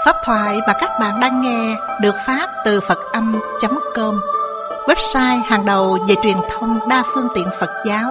Pháp thoại mà các bạn đang nghe được phát từ Phật-âm.com, website hàng đầu về truyền thông đa phương tiện Phật giáo.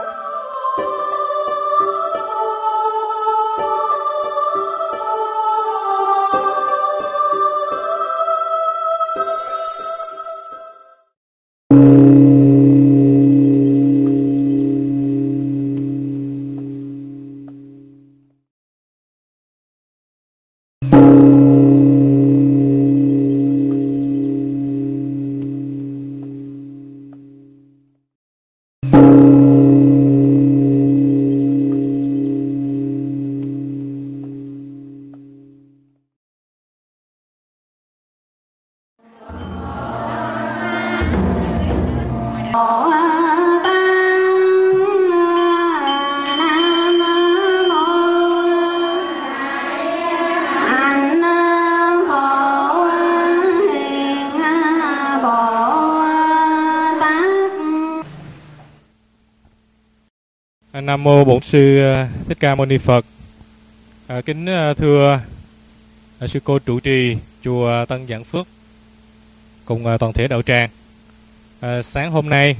Nam mô Bổn Sư Thích Ca Mâu Ni Phật. Kính thưa sư cô trụ trì chùa Tân Vạn Phước cùng toàn thể đạo tràng. Sáng hôm nay,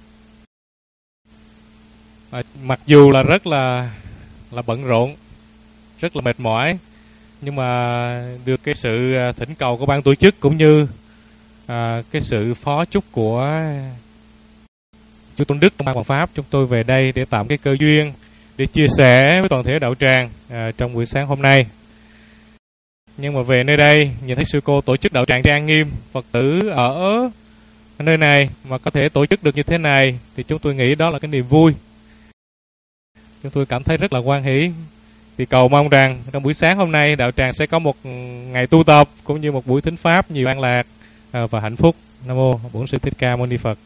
mặc dù là rất là bận rộn, rất là mệt mỏi, nhưng mà được cái sự thỉnh cầu của ban tổ chức cũng như cái sự phó chúc của Chúa Tôn Đức Ban Hoàng Pháp, chúng tôi về đây để tạo cái cơ duyên để chia sẻ với toàn thể đạo tràng trong buổi sáng hôm nay. Nhưng mà về nơi đây, nhìn thấy sư cô tổ chức đạo tràng trang nghiêm, Phật tử ở nơi này mà có thể tổ chức được như thế này thì chúng tôi nghĩ đó là cái niềm vui. Chúng tôi cảm thấy rất là hoan hỷ. Thì cầu mong rằng trong buổi sáng hôm nay đạo tràng sẽ có một ngày tu tập cũng như một buổi thính pháp nhiều an lạc và hạnh phúc. Nam mô Bổn Sư Thích Ca Mâu Ni Phật.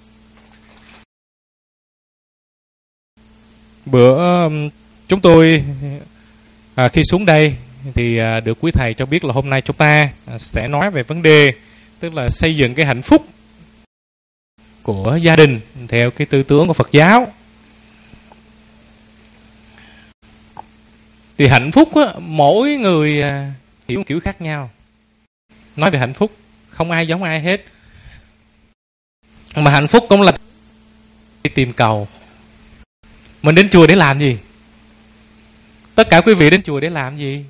Bữa chúng tôi khi xuống đây thì được quý thầy cho biết là hôm nay chúng ta sẽ nói về vấn đề tức là xây dựng cái hạnh phúc của gia đình theo cái tư tưởng của Phật giáo. Thì hạnh phúc á, mỗi người hiểu kiểu khác nhau. Nói về hạnh phúc không ai giống ai hết. Mà hạnh phúc cũng là đi tìm cầu. Mình đến chùa để làm gì? Tất cả quý vị đến chùa để làm gì?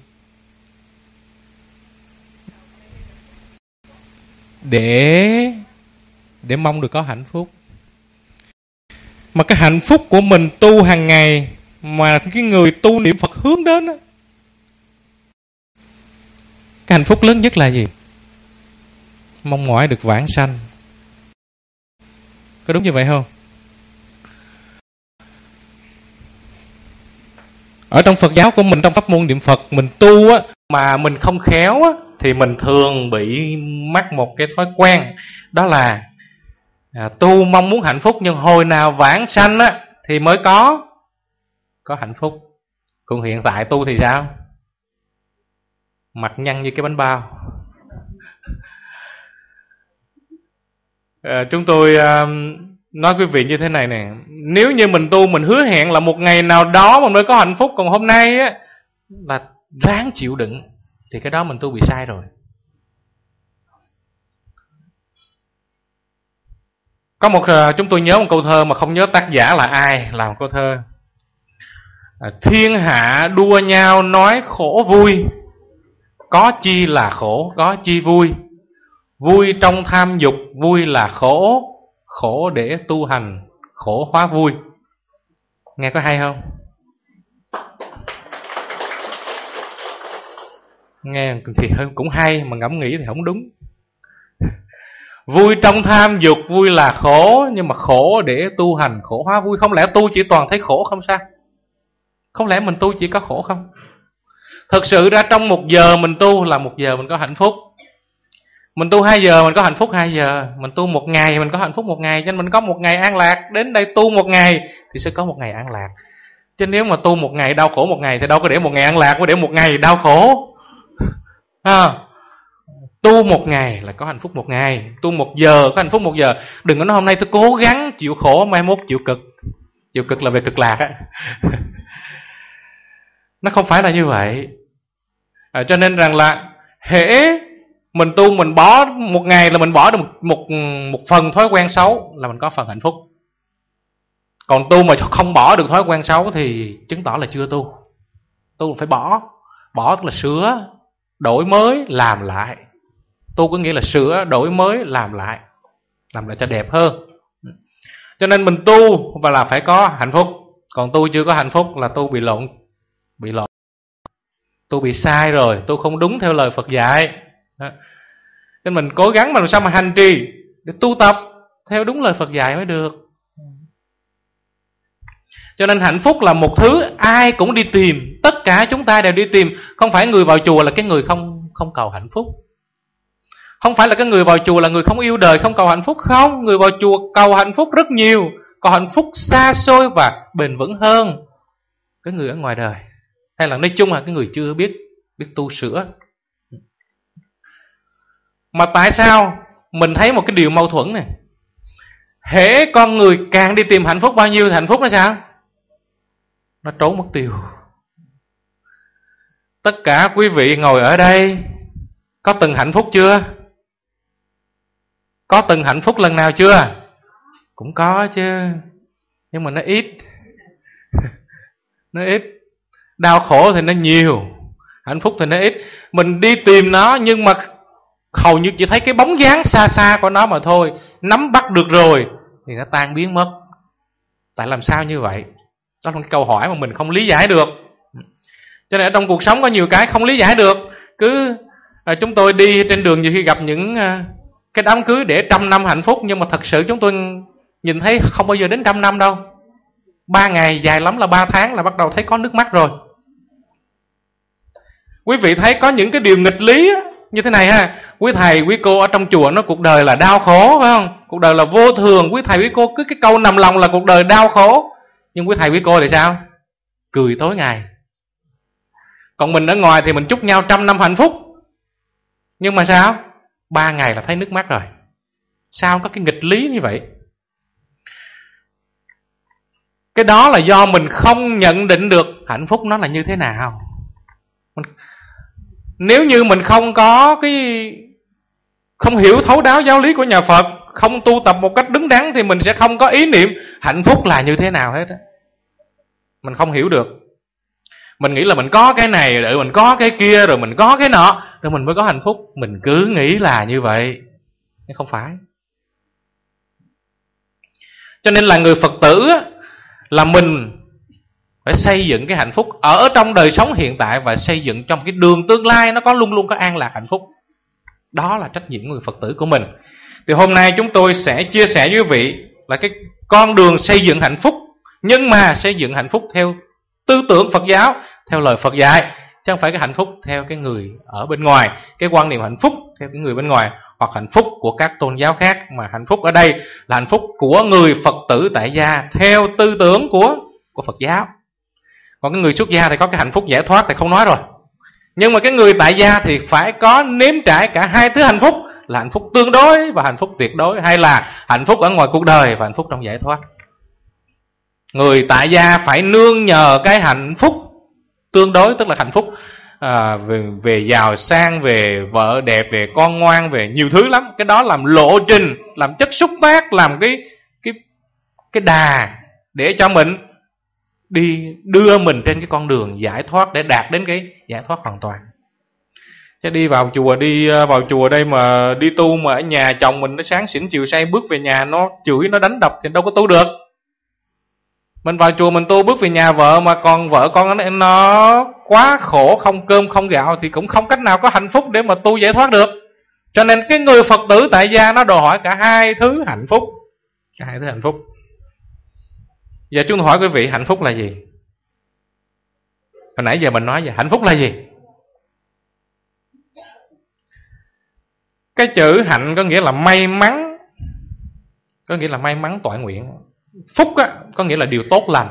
Để mong được có hạnh phúc. Mà cái hạnh phúc của mình tu hàng ngày mà cái người tu niệm Phật hướng đến đó, cái hạnh phúc lớn nhất là gì? Mong mỏi được vãng sanh. Có đúng như vậy không? Ở trong Phật giáo của mình, trong pháp môn niệm Phật, mình tu á, mà mình không khéo á, thì mình thường bị mắc một cái thói quen. Đó là tu mong muốn hạnh phúc, nhưng hồi nào vãng sanh á, thì mới có hạnh phúc. Còn hiện tại tu thì sao? Mặt nhăn như cái bánh bao. Chúng tôi nói quý vị như thế này nè, nếu như mình tu mình hứa hẹn là một ngày nào đó mình mới có hạnh phúc, còn hôm nay á là ráng chịu đựng, thì cái đó mình tu bị sai rồi. Có một chúng tôi nhớ một câu thơ mà không nhớ tác giả là ai làm câu thơ. Thiên hạ đua nhau nói khổ vui, có chi là khổ, có chi vui. Vui trong tham dục, vui là khổ, khổ để tu hành, khổ hóa vui. Nghe có hay không? Nghe thì cũng hay, mà ngẫm nghĩ thì không đúng. Vui trong tham dục, vui là khổ, nhưng mà khổ để tu hành, khổ hóa vui. Không lẽ tu chỉ toàn thấy khổ không sao? Không lẽ mình tu chỉ có khổ không? Thực sự ra trong 1 giờ mình tu là 1 giờ mình có hạnh phúc. Mình tu 2 giờ mình có hạnh phúc 2 giờ. Mình tu 1 ngày mình có hạnh phúc 1 ngày. Cho nên mình có 1 ngày an lạc. Đến đây tu 1 ngày thì sẽ có 1 ngày an lạc. Chứ nếu mà tu 1 ngày đau khổ 1 ngày thì đâu có để 1 ngày an lạc, có để 1 ngày đau khổ. Tu 1 ngày là có hạnh phúc 1 ngày. Tu 1 giờ có hạnh phúc 1 giờ. Đừng có nói hôm nay tôi cố gắng chịu khổ, mai mốt chịu cực. Chịu cực là về cực lạc á. Nó không phải là như vậy. Cho nên rằng là Hễ mình tu, mình bỏ một ngày là mình bỏ được một phần thói quen xấu là mình có phần hạnh phúc. Còn tu mà không bỏ được thói quen xấu thì chứng tỏ là chưa tu. Tu phải bỏ. Bỏ tức là sửa, đổi mới, làm lại. Tu có nghĩa là sửa, đổi mới, làm lại cho đẹp hơn. Cho nên mình tu và là phải có hạnh phúc. Còn tu chưa có hạnh phúc là tu bị lộn. Tu bị sai rồi, tu không đúng theo lời Phật dạy. Nên mình cố gắng mà làm sao mà hành trì để tu tập theo đúng lời Phật dạy mới được. Cho nên hạnh phúc là một thứ ai cũng đi tìm. Tất cả chúng ta đều đi tìm. Không phải người vào chùa là cái người không cầu hạnh phúc. Không phải là cái người vào chùa là người không yêu đời, không cầu hạnh phúc. Không, người vào chùa cầu hạnh phúc rất nhiều. Cầu hạnh phúc xa xôi và bền vững hơn cái người ở ngoài đời. Hay là nói chung là cái người chưa biết tu sửa. Mà tại sao mình thấy một cái điều mâu thuẫn này? Hễ con người càng đi tìm hạnh phúc bao nhiêu thì hạnh phúc nó sao? Nó trốn mất tiêu. Tất cả quý vị ngồi ở đây có từng hạnh phúc chưa? Có từng hạnh phúc lần nào chưa? Cũng có chứ, nhưng mà nó ít. Nó ít. Đau khổ thì nó nhiều, hạnh phúc thì nó ít. Mình đi tìm nó nhưng mà hầu như chỉ thấy cái bóng dáng xa xa của nó mà thôi. Nắm bắt được rồi thì nó tan biến mất. Tại làm sao như vậy? Đó là cái câu hỏi mà mình không lý giải được. Cho nên ở trong cuộc sống có nhiều cái không lý giải được. Chúng tôi đi trên đường nhiều khi gặp những cái đám cưới để 100 năm hạnh phúc, nhưng mà thật sự chúng tôi nhìn thấy không bao giờ đến 100 năm đâu. 3 ngày, dài lắm là 3 tháng là bắt đầu thấy có nước mắt rồi. Quý vị thấy có những cái điều nghịch lý như thế này ha. Quý thầy, quý cô ở trong chùa nói cuộc đời là đau khổ, phải không? Cuộc đời là vô thường. Quý thầy, quý cô cứ cái câu nằm lòng là cuộc đời đau khổ. Nhưng quý thầy, quý cô thì sao? Cười tối ngày. Còn mình ở ngoài thì mình chúc nhau 100 năm hạnh phúc. Nhưng mà sao? 3 ngày là thấy nước mắt rồi. Sao có cái nghịch lý như vậy? Cái đó là do mình không nhận định được hạnh phúc nó là như thế nào. Nếu như mình không hiểu thấu đáo giáo lý của nhà Phật, không tu tập một cách đứng đắn thì mình sẽ không có ý niệm hạnh phúc là như thế nào hết. Mình không hiểu được. Mình nghĩ là mình có cái này, rồi mình có cái kia, rồi mình có cái nọ, rồi mình mới có hạnh phúc. Mình cứ nghĩ là như vậy. Nhưng không phải. Cho nên là người Phật tử là mình phải xây dựng cái hạnh phúc ở trong đời sống hiện tại và xây dựng trong cái đường tương lai nó luôn luôn có an lạc hạnh phúc. Đó là trách nhiệm của người Phật tử của mình. Thì hôm nay chúng tôi sẽ chia sẻ với quý vị là cái con đường xây dựng hạnh phúc, nhưng mà xây dựng hạnh phúc theo tư tưởng Phật giáo, theo lời Phật dạy, chứ không phải cái hạnh phúc theo cái người ở bên ngoài, cái quan niệm hạnh phúc theo cái người bên ngoài, hoặc hạnh phúc của các tôn giáo khác. Mà hạnh phúc ở đây là hạnh phúc của người Phật tử tại gia theo tư tưởng của Phật giáo. Còn cái người xuất gia thì có cái hạnh phúc giải thoát thì không nói rồi. Nhưng mà cái người tại gia thì phải có nếm trải cả hai thứ hạnh phúc, là hạnh phúc tương đối và hạnh phúc tuyệt đối, hay là hạnh phúc ở ngoài cuộc đời và hạnh phúc trong giải thoát. Người tại gia phải nương nhờ cái hạnh phúc tương đối, tức là hạnh phúc về giàu sang, về vợ đẹp, về con ngoan, về nhiều thứ lắm. Cái đó làm lộ trình, làm chất xúc tác, làm cái đà để cho mình đưa mình trên cái con đường giải thoát, để đạt đến cái giải thoát hoàn toàn. Chứ đi vào chùa đây mà đi tu mà ở nhà chồng mình nó sáng xỉn chiều say, bước về nhà nó chửi, nó đánh đập thì đâu có tu được. Mình vào chùa mình tu, bước về nhà vợ mà còn vợ con nó quá khổ, không cơm không gạo thì cũng không cách nào có hạnh phúc để mà tu giải thoát được. Cho nên cái người Phật tử tại gia nó đòi hỏi cả hai thứ hạnh phúc. Cả hai thứ hạnh phúc. Giờ chúng tôi hỏi quý vị, hạnh phúc là gì? Hồi nãy giờ mình nói về hạnh phúc là gì? Cái chữ hạnh có nghĩa là may mắn, có nghĩa là may mắn toại nguyện. Phúc có nghĩa là điều tốt lành.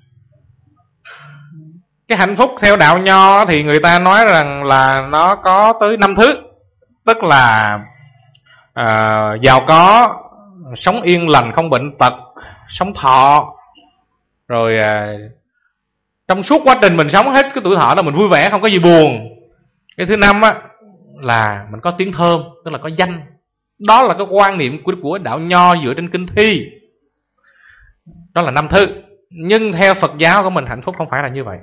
Cái hạnh phúc theo đạo Nho thì người ta nói rằng là nó có tới 5 thứ. Tức là giàu có, sống yên lành không bệnh tật, sống thọ. Rồi trong suốt quá trình mình sống hết cái tuổi thọ đó mình vui vẻ, không có gì buồn. Cái thứ 5 là mình có tiếng thơm, tức là có danh. Đó là cái quan niệm của đạo Nho dựa trên kinh thi. Đó là 5 thứ. Nhưng theo Phật giáo của mình, hạnh phúc không phải là như vậy.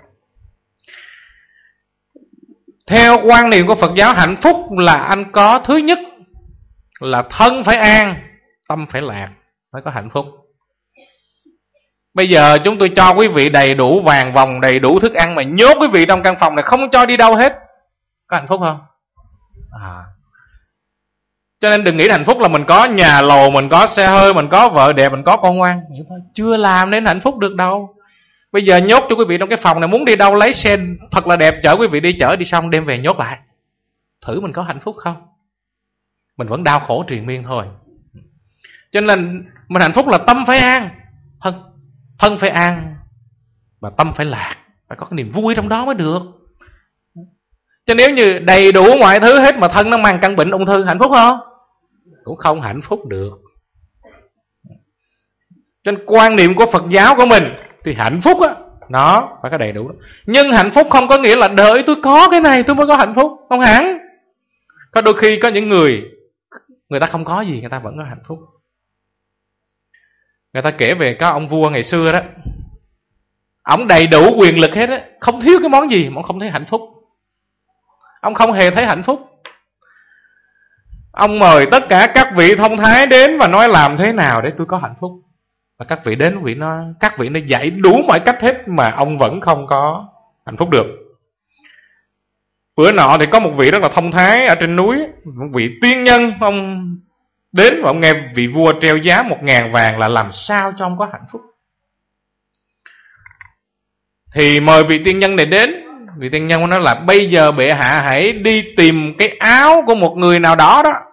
Theo quan niệm của Phật giáo, hạnh phúc là anh có thứ nhất là thân phải an, tâm phải lạc, mới có hạnh phúc. Bây giờ chúng tôi cho quý vị đầy đủ vàng vòng, đầy đủ thức ăn mà nhốt quý vị trong căn phòng này, không cho đi đâu hết, có hạnh phúc không? Cho nên đừng nghĩ hạnh phúc là mình có nhà lầu, mình có xe hơi, mình có vợ đẹp, mình có con ngoan. Chưa làm nên hạnh phúc được đâu. Bây giờ nhốt cho quý vị trong cái phòng này, muốn đi đâu lấy xe thật là đẹp chở quý vị đi, chở đi xong đem về nhốt lại. Thử mình có hạnh phúc không? Mình vẫn đau khổ triền miên thôi. Cho nên mình hạnh phúc là tâm phải an, thân phải an và tâm phải lạc, phải có cái niềm vui trong đó mới được. Chứ nếu như đầy đủ mọi thứ hết mà thân nó mang căn bệnh ung thư, hạnh phúc không? Cũng không hạnh phúc được. Cho nên quan niệm của Phật giáo của mình thì hạnh phúc á, nó phải có đầy đủ đó. Nhưng hạnh phúc không có nghĩa là đợi tôi có cái này tôi mới có hạnh phúc. Không hẳn. Có đôi khi có những người ta không có gì, người ta vẫn có hạnh phúc. Người ta kể về có ông vua ngày xưa đó, ông đầy đủ quyền lực hết á, không thiếu cái món gì mà ông không thấy hạnh phúc. Ông không hề thấy hạnh phúc. Ông mời tất cả các vị thông thái đến và nói làm thế nào để tôi có hạnh phúc. Và các vị đến, các vị nó dạy đủ mọi cách hết mà ông vẫn không có hạnh phúc được. Bữa nọ thì có một vị rất là thông thái ở trên núi, một vị tiên nhân, ông đến và ông nghe vị vua treo giá 1.000 vàng là làm sao cho ông có hạnh phúc. Thì mời vị tiên nhân này đến. Vị tiên nhân nói là bây giờ bệ hạ hãy đi tìm cái áo của một người nào đó đó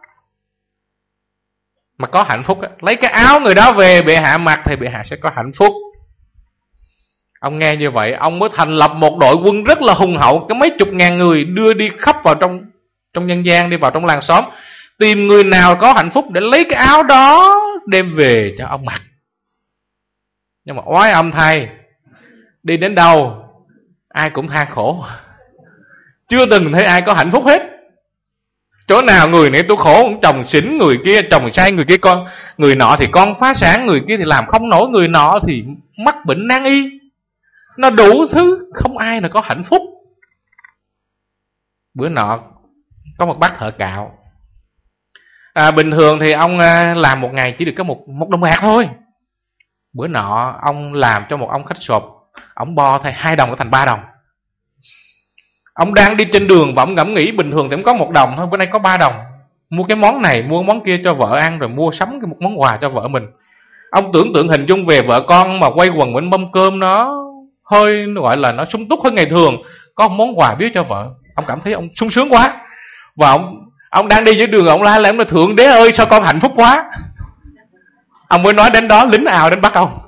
mà có hạnh phúc, lấy cái áo người đó về bệ hạ mặc thì bệ hạ sẽ có hạnh phúc. Ông nghe như vậy, ông mới thành lập một đội quân rất là hùng hậu, cái mấy chục ngàn người đưa đi khắp vào trong nhân gian, đi vào trong làng xóm, tìm người nào có hạnh phúc để lấy cái áo đó đem về cho ông mặc. Nhưng mà oái âm thay, đi đến đâu ai cũng than khổ, chưa từng thấy ai có hạnh phúc hết. Chỗ nào người này tôi khổ, chồng xỉn, người kia chồng say, người kia người nọ thì con phá sản, người kia thì làm không nổi, người nọ thì mắc bệnh nan y. Nó đủ thứ, không ai là có hạnh phúc. Bữa nọ có một bác thợ cạo. Bình thường thì ông làm một ngày chỉ được có một đồng bạc thôi. Bữa nọ ông làm cho một ông khách sộp, ông bo thay 2 đồng thành 3 đồng. Ông đang đi trên đường và ông ngẫm nghĩ bình thường thì ông có 1 đồng thôi, bữa nay có 3 đồng. Mua cái món này, mua món kia cho vợ ăn, rồi mua sắm một món quà cho vợ mình. Ông tưởng tượng hình dung về vợ con mà quay quần bên mâm cơm, nó hơi gọi là nó sung túc hơn ngày thường, có một món quà biếu cho vợ. Ông cảm thấy ông sung sướng quá. Và ông đang đi dưới đường, ông la lên, Thượng Đế ơi sao con hạnh phúc quá. Ông mới nói đến đó, lính ào đến bắt ông.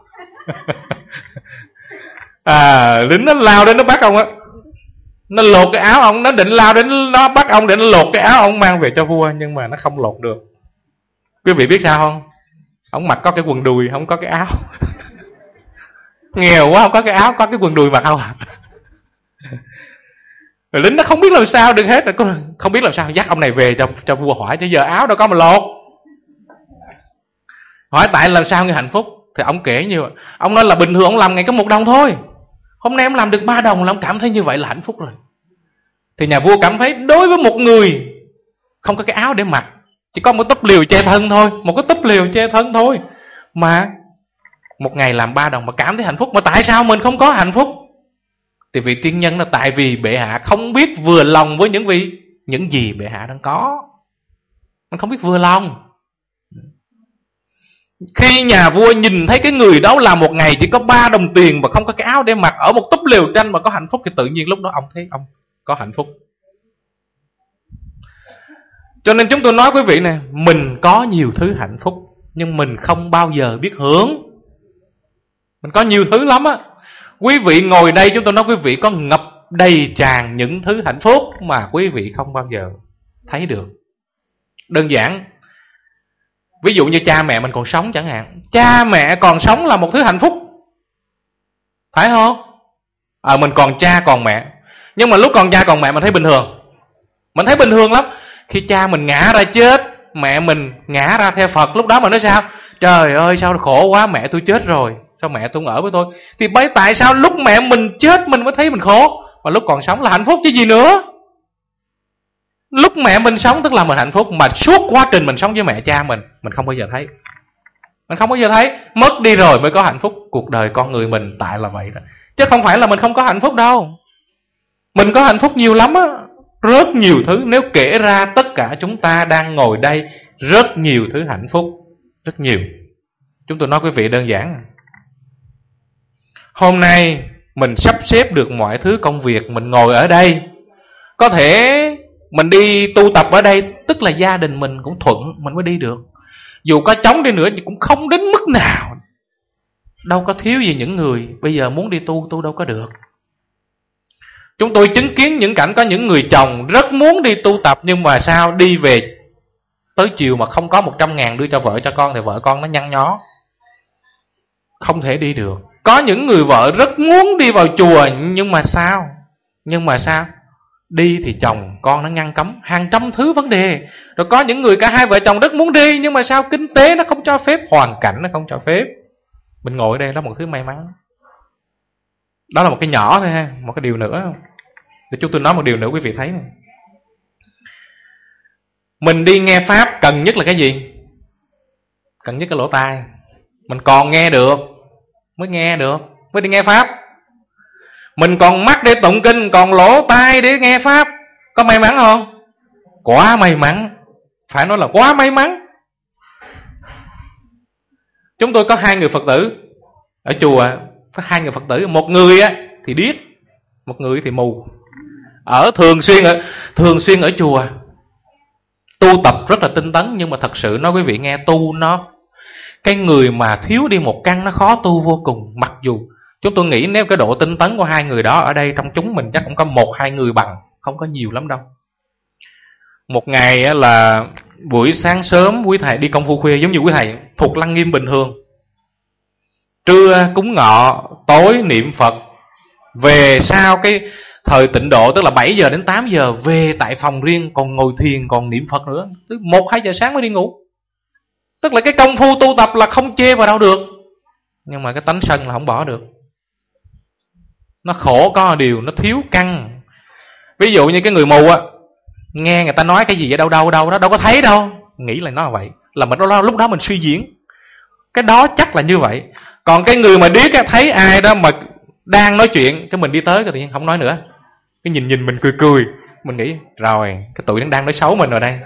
Lính nó lao đến nó bắt ông á. Nó lột cái áo ông, nó định lao đến nó bắt ông để nó lột cái áo ông mang về cho vua, nhưng mà nó không lột được. Quý vị biết sao không? Ông mặc có cái quần đùi, không có cái áo. Nghèo quá, không có cái áo, có cái quần đùi mặc không à. Rồi lính nó không biết làm sao được hết, không biết làm sao dắt ông này về cho vua hỏi, chứ giờ áo đâu có mà lột. Hỏi tại làm sao nghe hạnh phúc. Thì ông kể như vậy. Ông nói là bình thường ông làm ngày có 1 đồng thôi, hôm nay ông làm được 3 đồng là ông cảm thấy như vậy là hạnh phúc rồi. Thì nhà vua cảm thấy đối với một người không có cái áo để mặc, chỉ có một túp liều che thân thôi, một cái túp liều che thân thôi, mà một ngày làm 3 đồng mà cảm thấy hạnh phúc. Mà tại sao mình không có hạnh phúc? Thì vị tiên nhân là tại vì bệ hạ không biết vừa lòng với những gì bệ hạ đang có. Mình không biết vừa lòng. Khi nhà vua nhìn thấy cái người đó làm một ngày chỉ có 3 đồng tiền và không có cái áo để mặc, ở một túp lều tranh mà có hạnh phúc, thì tự nhiên lúc đó ông thấy ông có hạnh phúc. Cho nên chúng tôi nói quý vị nè, mình có nhiều thứ hạnh phúc nhưng mình không bao giờ biết hưởng. Mình có nhiều thứ lắm á. Quý vị ngồi đây, chúng tôi nói quý vị có ngập đầy tràn những thứ hạnh phúc mà quý vị không bao giờ thấy được. Đơn giản, ví dụ như cha mẹ mình còn sống chẳng hạn. Cha mẹ còn sống là một thứ hạnh phúc, phải không? Mình còn cha còn mẹ. Nhưng mà lúc còn cha còn mẹ mình thấy bình thường. Mình thấy bình thường lắm. Khi cha mình ngã ra chết, mẹ mình ngã ra theo Phật, lúc đó mình nói sao? Trời ơi sao khổ quá, mẹ tôi chết rồi, sao mẹ tôi không ở với tôi? Thì tại sao lúc mẹ mình chết mình mới thấy mình khổ, mà lúc còn sống là hạnh phúc chứ gì nữa. Lúc mẹ mình sống tức là mình hạnh phúc, mà suốt quá trình mình sống với mẹ cha mình không bao giờ thấy. Mình không bao giờ thấy. Mất đi rồi mới có hạnh phúc. Cuộc đời con người mình tại là vậy đó. Chứ không phải là mình không có hạnh phúc đâu. Mình có hạnh phúc nhiều lắm á. Rất nhiều thứ. Nếu kể ra tất cả chúng ta đang ngồi đây, rất nhiều thứ hạnh phúc. Rất nhiều. Chúng tôi nói quý vị đơn giản. Hôm nay mình sắp xếp được mọi thứ công việc, mình ngồi ở đây. Có thể mình đi tu tập ở đây, tức là gia đình mình cũng thuận mình mới đi được. Dù có trống đi nữa thì cũng không đến mức nào. Đâu có thiếu gì những người bây giờ muốn đi tu đâu có được. Chúng tôi chứng kiến những cảnh có những người chồng rất muốn đi tu tập, nhưng mà sao đi về tới chiều mà không có 100.000 đưa cho vợ cho con thì vợ con nó nhăn nhó, không thể đi được. Có những người vợ rất muốn đi vào chùa, nhưng mà sao đi thì chồng con nó ngăn cấm, hàng trăm thứ vấn đề. Rồi có những người cả hai vợ chồng rất muốn đi, nhưng mà sao kinh tế nó không cho phép, hoàn cảnh nó không cho phép. Mình ngồi ở đây đó một thứ may mắn. Đó là một cái nhỏ thôi ha. Một cái điều nữa, để chúng tôi nói một điều nữa quý vị thấy này. Mình đi nghe Pháp cần nhất là cái gì? Cần nhất cái lỗ tai. Mình còn nghe được mới đi nghe Pháp. Mình còn mắt để tụng kinh, còn lỗ tai để nghe Pháp. Có may mắn không? Quá may mắn. Phải nói là quá may mắn. Chúng tôi có 2 người Phật tử ở chùa. Có 2 người Phật tử. Một người thì điếc, một người thì mù. Thường xuyên ở chùa. Tu tập rất là tinh tấn. Nhưng mà thật sự nói quý vị nghe, tu nó, cái người mà thiếu đi một căn nó khó tu vô cùng. Mặc dù chúng tôi nghĩ nếu cái độ tinh tấn của 2 người đó ở đây trong chúng mình chắc cũng có 1-2 người bằng, không có nhiều lắm đâu. Một ngày là buổi sáng sớm quý thầy đi công phu khuya, giống như quý thầy thuộc lăng nghiêm bình thường. Trưa cúng ngọ, tối niệm Phật. Về sau cái thời tịnh độ, tức là 7 giờ đến 8 giờ, về tại phòng riêng còn ngồi thiền, còn niệm Phật nữa. Tới 1-2 giờ sáng mới đi ngủ. Tức là cái công phu tu tập là không chê vào đâu được. Nhưng mà cái tánh sân là không bỏ được. Nó khổ có điều, nó thiếu căn. Ví dụ như cái người mù nghe người ta nói cái gì ở đâu đó, đâu có thấy đâu, nghĩ là nó là vậy. Là mình lúc đó mình suy diễn. Cái đó chắc là như vậy. Còn cái người mà điếc thấy ai đó mà đang nói chuyện, cái mình đi tới cái tự nhiên không nói nữa. Cái nhìn mình cười. Mình nghĩ rồi cái tụi nó đang nói xấu mình rồi đây,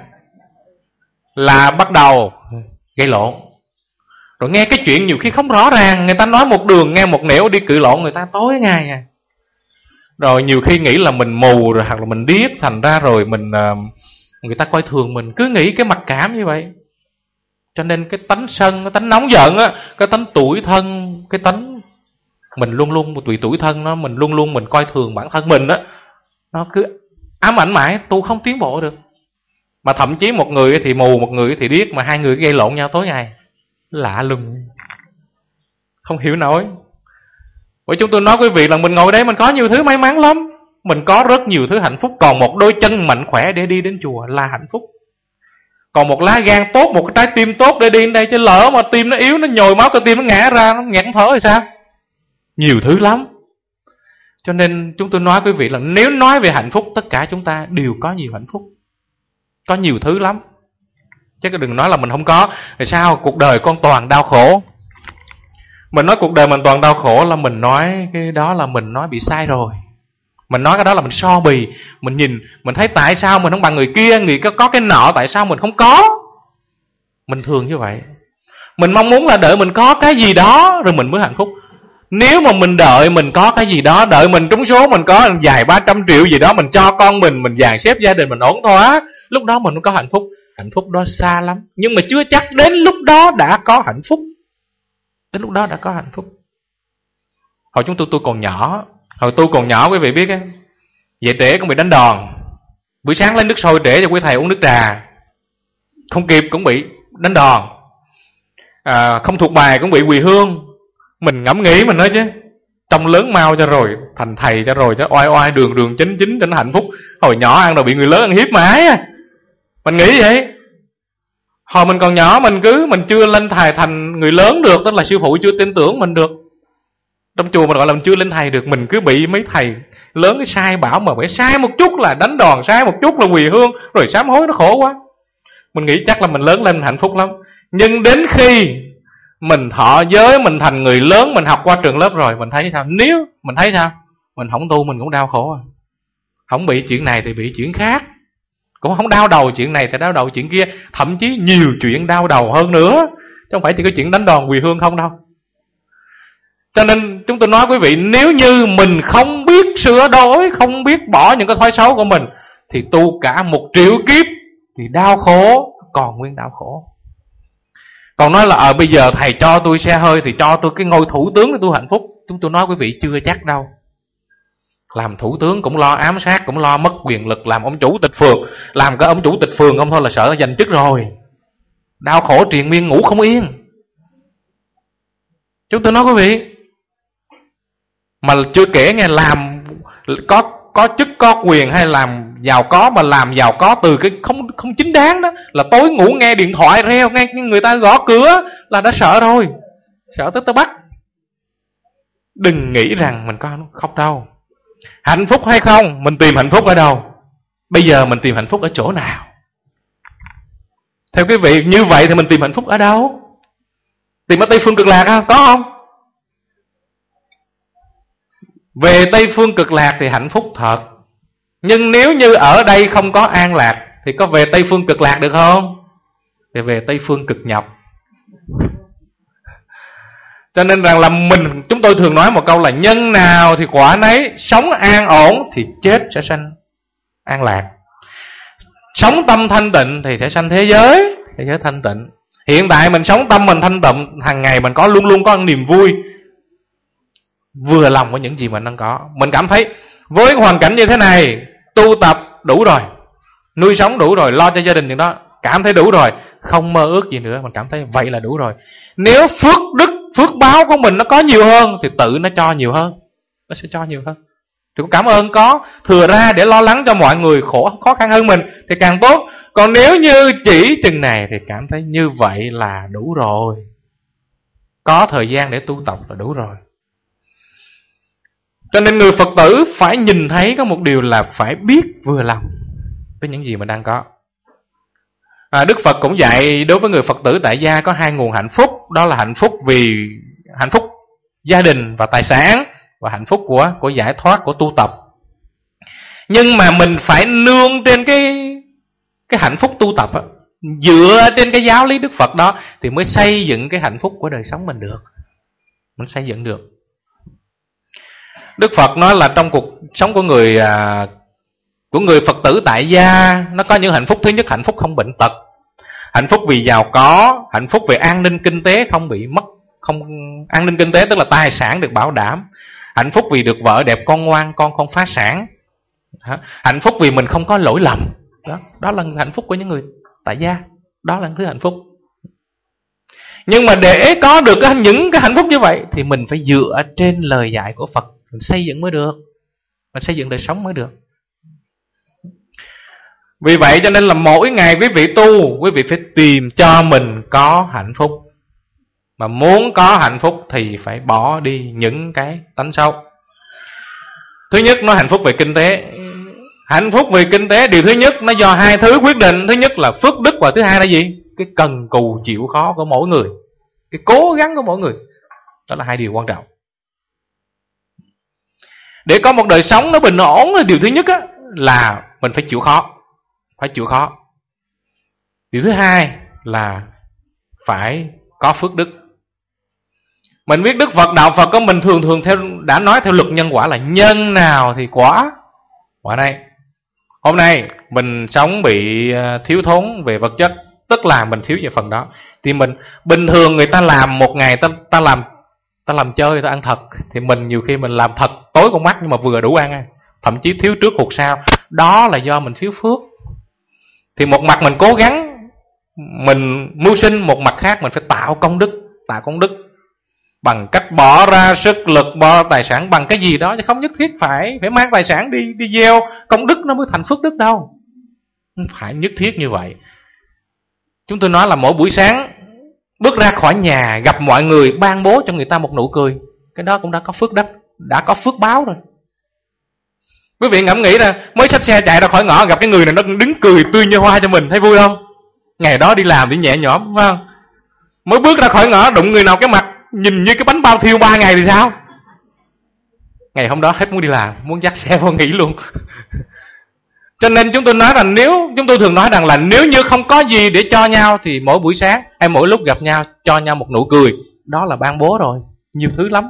là bắt đầu gây lộn. Rồi nghe cái chuyện nhiều khi không rõ ràng, người ta nói một đường nghe một nẻo, đi cự lộn người ta tối ngày. Rồi nhiều khi nghĩ là mình mù rồi, hoặc là mình điếc, thành ra rồi người ta coi thường mình, cứ nghĩ cái mặc cảm như vậy. Cho nên cái tánh sân, cái tánh nóng giận cái tánh tủi thân, cái tánh mình luôn luôn tủi thân nó, mình luôn luôn mình coi thường bản thân mình nó cứ ám ảnh mãi, tu không tiến bộ được. Mà thậm chí một người thì mù, một người thì điếc, mà 2 người gây lộn nhau tối ngày. Lạ lùng, không hiểu nổi. Bởi chúng tôi nói quý vị là mình ngồi đây mình có nhiều thứ may mắn lắm. Mình có rất nhiều thứ hạnh phúc. Còn một đôi chân mạnh khỏe để đi đến chùa là hạnh phúc. Còn một lá gan tốt, một cái trái tim tốt để đi đến đây. Chứ lỡ mà tim nó yếu, nó nhồi máu, cái tim nó ngã ra, nó nghẹn thở thì sao? Nhiều thứ lắm. Cho nên chúng tôi nói quý vị là nếu nói về hạnh phúc, tất cả chúng ta đều có nhiều hạnh phúc. Có nhiều thứ lắm. Chứ đừng nói là mình không có. Rồi sao cuộc đời con toàn đau khổ. Mình nói cuộc đời mình toàn đau khổ là mình nói cái đó là mình nói bị sai rồi. Mình nói cái đó là mình so bì. Mình nhìn, mình thấy tại sao mình không bằng người kia, người có cái nọ, tại sao mình không có. Mình thường như vậy. Mình mong muốn là đợi mình có cái gì đó rồi mình mới hạnh phúc. Nếu mà mình đợi mình có cái gì đó, đợi mình trúng số, mình có vài 300 triệu gì đó, mình cho con mình dàn xếp gia đình mình ổn thỏa, lúc đó mình mới có hạnh phúc. Hạnh phúc đó xa lắm. Nhưng mà chưa chắc đến lúc đó đã có hạnh phúc. Đến lúc đó đã có hạnh phúc. Hồi chúng tôi còn nhỏ. Hồi tôi còn nhỏ quý vị biết dậy trễ cũng bị đánh đòn. Buổi sáng lấy nước sôi trễ cho quý thầy uống nước trà, không kịp cũng bị đánh đòn. Không thuộc bài cũng bị quỳ hương. Mình ngẫm nghĩ mình nói chứ, trong lớn mau cho rồi, thành thầy cho rồi, cho oai oai đường chính cho nó hạnh phúc. Hồi nhỏ ăn rồi bị người lớn ăn hiếp mãi à. Mình nghĩ vậy. Hồi mình còn nhỏ mình chưa lên thầy thành người lớn được, tức là sư phụ chưa tin tưởng mình được. Trong chùa mình gọi là mình chưa lên thầy được, mình cứ bị mấy thầy lớn cái sai bảo, mà phải sai một chút là đánh đòn, sai một chút là quỳ hương, rồi sám hối, nó khổ quá. Mình nghĩ chắc là mình lớn lên hạnh phúc lắm. Nhưng đến khi mình thọ giới, mình thành người lớn, mình học qua trường lớp rồi, mình thấy sao? Nếu mình thấy sao? Mình không tu mình cũng đau khổ à. Không bị chuyện này thì bị chuyện khác. Cũng không đau đầu chuyện này thì đau đầu chuyện kia. Thậm chí nhiều chuyện đau đầu hơn nữa, chứ không phải chỉ có chuyện đánh đòn quỳ hương không đâu. Cho nên chúng tôi nói quý vị, nếu như mình không biết sửa đổi, không biết bỏ những cái thói xấu của mình, thì tu cả 1 triệu kiếp thì đau khổ, còn nguyên đau khổ. Còn nói là bây giờ thầy cho tôi xe hơi thì cho tôi cái ngôi thủ tướng để tôi hạnh phúc. Chúng tôi nói quý vị chưa chắc đâu. Làm thủ tướng cũng lo ám sát, cũng lo mất quyền lực. Làm ông chủ tịch phường, làm cái ông chủ tịch phường không thôi là sợ giành chức rồi. Đau khổ triền miên, ngủ không yên. Chúng tôi nói quý vị, mà chưa kể nghe, làm có chức có quyền hay làm giàu có, mà làm giàu có từ cái không chính đáng đó, là tối ngủ nghe điện thoại reo, nghe người ta gõ cửa là đã sợ rồi, sợ tới bắt. Đừng nghĩ rằng mình có không đâu. Hạnh phúc hay không, mình tìm hạnh phúc ở đâu? Bây giờ mình tìm hạnh phúc ở chỗ nào? Theo quý vị, như vậy thì mình tìm hạnh phúc ở đâu? Tìm ở Tây Phương Cực Lạc không? Có không? Về Tây Phương Cực Lạc thì hạnh phúc thật. Nhưng nếu như ở đây không có an lạc thì có về Tây Phương Cực Lạc được không? Thì về Tây Phương Cực Nhọc. Cho nên rằng là chúng tôi thường nói một câu là nhân nào thì quả nấy, sống an ổn thì chết sẽ sanh an lạc. Sống tâm thanh tịnh thì sẽ sanh thế giới thanh tịnh. Hiện tại mình sống tâm mình thanh tịnh, hàng ngày mình luôn luôn có niềm vui, vừa lòng với những gì mình đang có. Mình cảm thấy với hoàn cảnh như thế này, tu tập đủ rồi, nuôi sống đủ rồi, lo cho gia đình những đó, cảm thấy đủ rồi, không mơ ước gì nữa. Mình cảm thấy vậy là đủ rồi. Nếu phước đức, phước báo của mình nó có nhiều hơn thì tự nó cho nhiều hơn, nó sẽ cho nhiều hơn. Thì cũng cảm ơn có thừa ra để lo lắng cho mọi người khó khăn hơn mình thì càng tốt. Còn nếu như chỉ chừng này thì cảm thấy như vậy là đủ rồi, có thời gian để tu tập là đủ rồi. Cho nên người Phật tử phải nhìn thấy có một điều là phải biết vừa lòng với những gì mình đang có. Đức Phật cũng dạy đối với người Phật tử tại gia có 2 nguồn hạnh phúc. Đó là hạnh phúc gia đình và tài sản, và hạnh phúc của giải thoát, của tu tập. Nhưng mà mình phải nương trên cái hạnh phúc tu tập đó, dựa trên cái giáo lý Đức Phật đó thì mới xây dựng cái hạnh phúc của đời sống mình được. Mình xây dựng được. Đức Phật nói là trong cuộc sống của người Phật tử tại gia, nó có những hạnh phúc. Thứ nhất, hạnh phúc không bệnh tật, hạnh phúc vì giàu có, hạnh phúc về an ninh kinh tế không bị mất, an ninh kinh tế tức là tài sản được bảo đảm, hạnh phúc vì được vợ đẹp, con ngoan, con không phá sản, hạnh phúc vì mình không có lỗi lầm. Đó là hạnh phúc của những người tại gia. Đó là thứ hạnh phúc. Nhưng mà để có được những cái hạnh phúc như vậy thì mình phải dựa trên lời dạy của Phật, mình xây dựng mới được, mình xây dựng đời sống mới được. Vì vậy cho nên là mỗi ngày quý vị tu, quý vị phải tìm cho mình có hạnh phúc. Mà muốn có hạnh phúc thì phải bỏ đi những cái tánh xấu. Thứ nhất, nó hạnh phúc về kinh tế. Hạnh phúc về kinh tế, điều thứ nhất nó do 2 thứ quyết định. Thứ nhất là phước đức, và thứ hai là gì? Cái cần cù chịu khó của mỗi người, cái cố gắng của mỗi người. Đó là 2 điều quan trọng. Để có một đời sống nó bình ổn, điều thứ nhất là mình phải chịu khó. Phải chịu khó. Điều thứ hai là phải có phước đức. Mình biết Đức Phật, đạo Phật của mình thường đã nói theo luật nhân quả là nhân nào thì quả này. Hôm nay mình sống bị thiếu thốn về vật chất, tức là mình thiếu về phần đó. Thì mình bình thường người ta làm một ngày ta làm chơi, ta ăn thật. Thì mình nhiều khi mình làm thật tối con mắt nhưng mà vừa đủ ăn, thậm chí thiếu trước hụt sau. Đó là do mình thiếu phước. Thì một mặt mình cố gắng, mình mưu sinh, một mặt khác mình phải tạo công đức. bằng cách bỏ ra sức lực, bỏ ra tài sản bằng cái gì đó, chứ không nhất thiết phải mang tài sản đi gieo công đức nó mới thành phước đức đâu. Không phải nhất thiết như vậy. Chúng tôi nói là mỗi buổi sáng bước ra khỏi nhà, gặp mọi người, ban bố cho người ta một nụ cười, cái đó cũng đã có phước đất, đã có phước báo rồi. Quý vị ngẫm nghĩ ra, mới xách xe chạy ra khỏi ngõ, gặp cái người này nó đứng cười tươi như hoa cho mình, thấy vui không? Ngày đó đi làm thì nhẹ nhõm, phải không? Mới bước ra khỏi ngõ đụng người nào cái mặt nhìn như cái bánh bao thiêu 3 ngày thì sao? Ngày hôm đó hết muốn đi làm, muốn dắt xe vô nghỉ luôn. Cho nên chúng tôi nói rằng chúng tôi thường nói rằng là nếu như không có gì để cho nhau thì mỗi buổi sáng hay mỗi lúc gặp nhau cho nhau một nụ cười, đó là ban bố rồi, nhiều thứ lắm.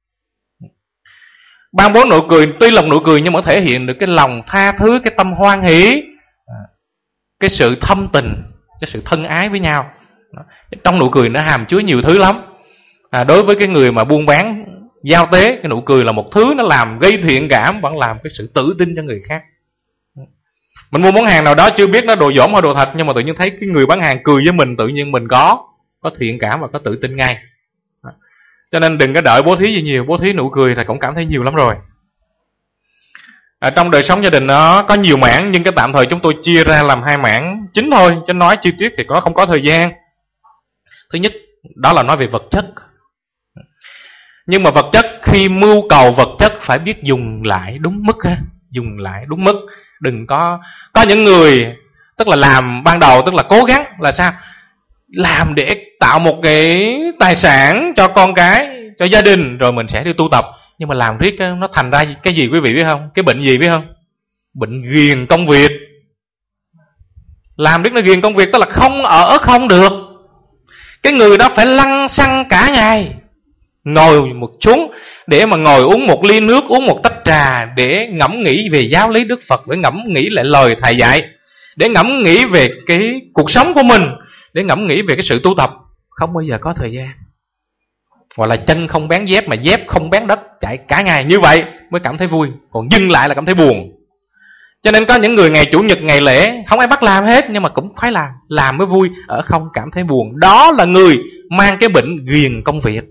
Ban bố nụ cười, tuy là nụ cười nhưng mà thể hiện được cái lòng tha thứ, cái tâm hoan hỷ, cái sự thâm tình, cái sự thân ái với nhau. Trong nụ cười nó hàm chứa nhiều thứ lắm. Đối với cái người mà buôn bán giao tế, cái nụ cười là một thứ nó làm gây thiện cảm, vẫn làm cái sự tự tin cho người khác. Mình mua món hàng nào đó chưa biết nó đồ dỗm hay đồ thật, nhưng mà tự nhiên thấy cái người bán hàng cười với mình, tự nhiên mình có thiện cảm và có tự tin ngay. Cho nên đừng có đợi bố thí gì nhiều, bố thí nụ cười thì cũng cảm thấy nhiều lắm rồi. Trong đời sống gia đình nó có nhiều mảng, nhưng cái tạm thời chúng tôi chia ra làm 2 mảng chính thôi, chứ nói chi tiết thì nó không có thời gian. Thứ nhất, đó là nói về vật chất. Nhưng mà vật chất, khi mưu cầu vật chất phải biết dùng lại đúng mức ha. Dùng lại đúng mức. Đừng có những người tức là làm ban đầu, tức là cố gắng là sao? Làm để tạo một cái tài sản cho con cái, cho gia đình, rồi mình sẽ đi tu tập. Nhưng mà làm riết nó thành ra cái gì quý vị biết không? Cái bệnh gì biết không? Bệnh ghiền công việc. Làm riết nó ghiền công việc, tức là không được. Cái người đó phải lăng xăng cả ngày, ngồi một chúng để mà ngồi uống một ly nước, uống một tách trà, để ngẫm nghĩ về giáo lý Đức Phật, để ngẫm nghĩ lại lời Thầy dạy, để ngẫm nghĩ về cái cuộc sống của mình, để ngẫm nghĩ về cái sự tu tập. Không bao giờ có thời gian. Hoặc là chân không bén dép mà dép không bén đất, chạy cả ngày như vậy mới cảm thấy vui, còn dừng lại là cảm thấy buồn. Cho nên có những người ngày Chủ nhật, ngày lễ không ai bắt làm hết, nhưng mà cũng phải làm mới vui, ở không cảm thấy buồn. Đó là người mang cái bệnh ghiền công việc.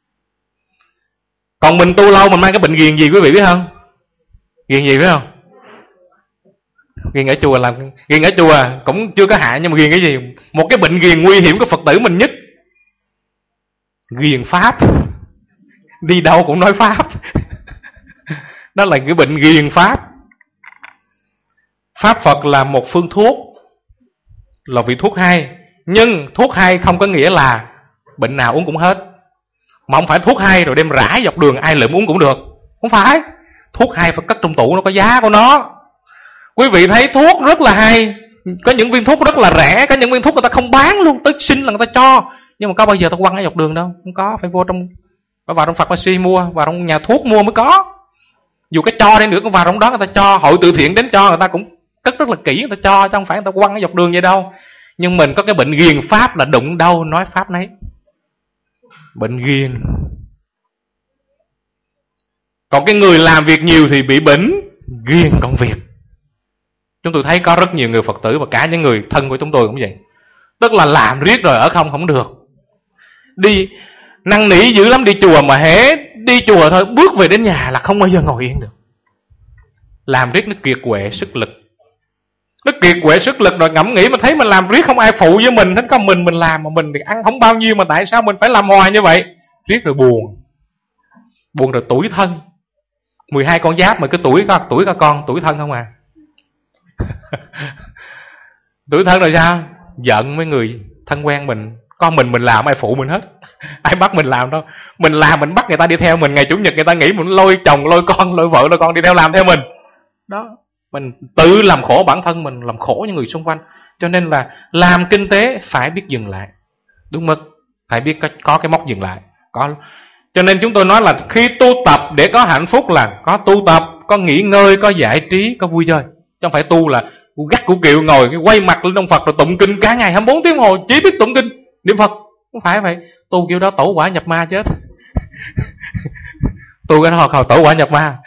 Còn mình tu lâu mình mang cái bệnh ghiền gì quý vị biết không? Ghiền gì biết không? Ghiền ở chùa ghiền ở chùa cũng chưa có hại, nhưng mà ghiền cái gì? Một cái bệnh ghiền nguy hiểm của Phật tử mình nhất, ghiền Pháp. Đi đâu cũng nói Pháp. Đó là cái bệnh ghiền Pháp. Pháp Phật là một phương thuốc, là vị thuốc hay. Nhưng thuốc hay không có nghĩa là bệnh nào uống cũng hết. Mà không phải thuốc hay rồi đem rải dọc đường ai lượm uống cũng được. Không phải. Thuốc hay phải cất trong tủ, nó có giá của nó. Quý vị thấy thuốc rất là hay, có những viên thuốc rất là rẻ, có những viên thuốc người ta không bán luôn, tới xin là người ta cho. Nhưng mà có bao giờ ta quăng ở dọc đường đâu. Không có, phải vào trong pharmacy mua, vào trong nhà thuốc mua mới có. Dù cái cho đi nữa cũng vào trong đó người ta cho, hội từ thiện đến cho người ta cũng cất rất là kỹ, người ta cho, chứ không phải người ta quăng ở dọc đường vậy đâu. Nhưng mình có cái bệnh ghiền Pháp là đụng đâu nói Pháp nấy. Bệnh ghiền. Còn cái người làm việc nhiều thì bị bệnh ghiền công việc. Chúng tôi thấy có rất nhiều người Phật tử, và cả những người thân của chúng tôi cũng vậy. Tức là làm riết rồi ở không được. Đi năn nỉ dữ lắm, đi chùa mà hễ đi chùa thôi, bước về đến nhà là không bao giờ ngồi yên được. Làm riết nó kiệt quệ sức lực. Nó kiệt quệ sức lực rồi ngẫm nghĩ mà thấy mình làm riết không ai phụ với mình hết, có mình làm mà mình thì ăn không bao nhiêu, mà tại sao mình phải làm hoài như vậy? Riết rồi buồn. Buồn rồi tủi thân. 12 con giáp mà cứ tuổi các con, tủi thân không à. Tủi thân rồi sao? Giận mấy người thân quen mình. Con mình làm ai phụ mình hết. Ai bắt mình làm đâu. Mình làm mình bắt người ta đi theo mình. Ngày Chủ nhật người ta nghĩ mình lôi chồng, lôi con, lôi vợ, lôi con đi theo làm theo mình. Đó. Mình tự làm khổ bản thân mình, làm khổ những người xung quanh. Cho nên là làm kinh tế phải biết dừng lại. Đúng mức. Phải biết có cái mốc dừng lại. Cho nên chúng tôi nói là khi tu tập để có hạnh phúc là có tu tập, có nghỉ ngơi, có giải trí, có vui chơi. Chứ không phải tu là gắt củ kiệu ngồi quay mặt lên ông Phật rồi tụng kinh cả ngày 24 tiếng hồ chỉ biết tụng kinh niệm Phật. Không phải vậy. Tu kiểu đó tẩu quả nhập ma chết. Tu cái đó tẩu quả nhập ma.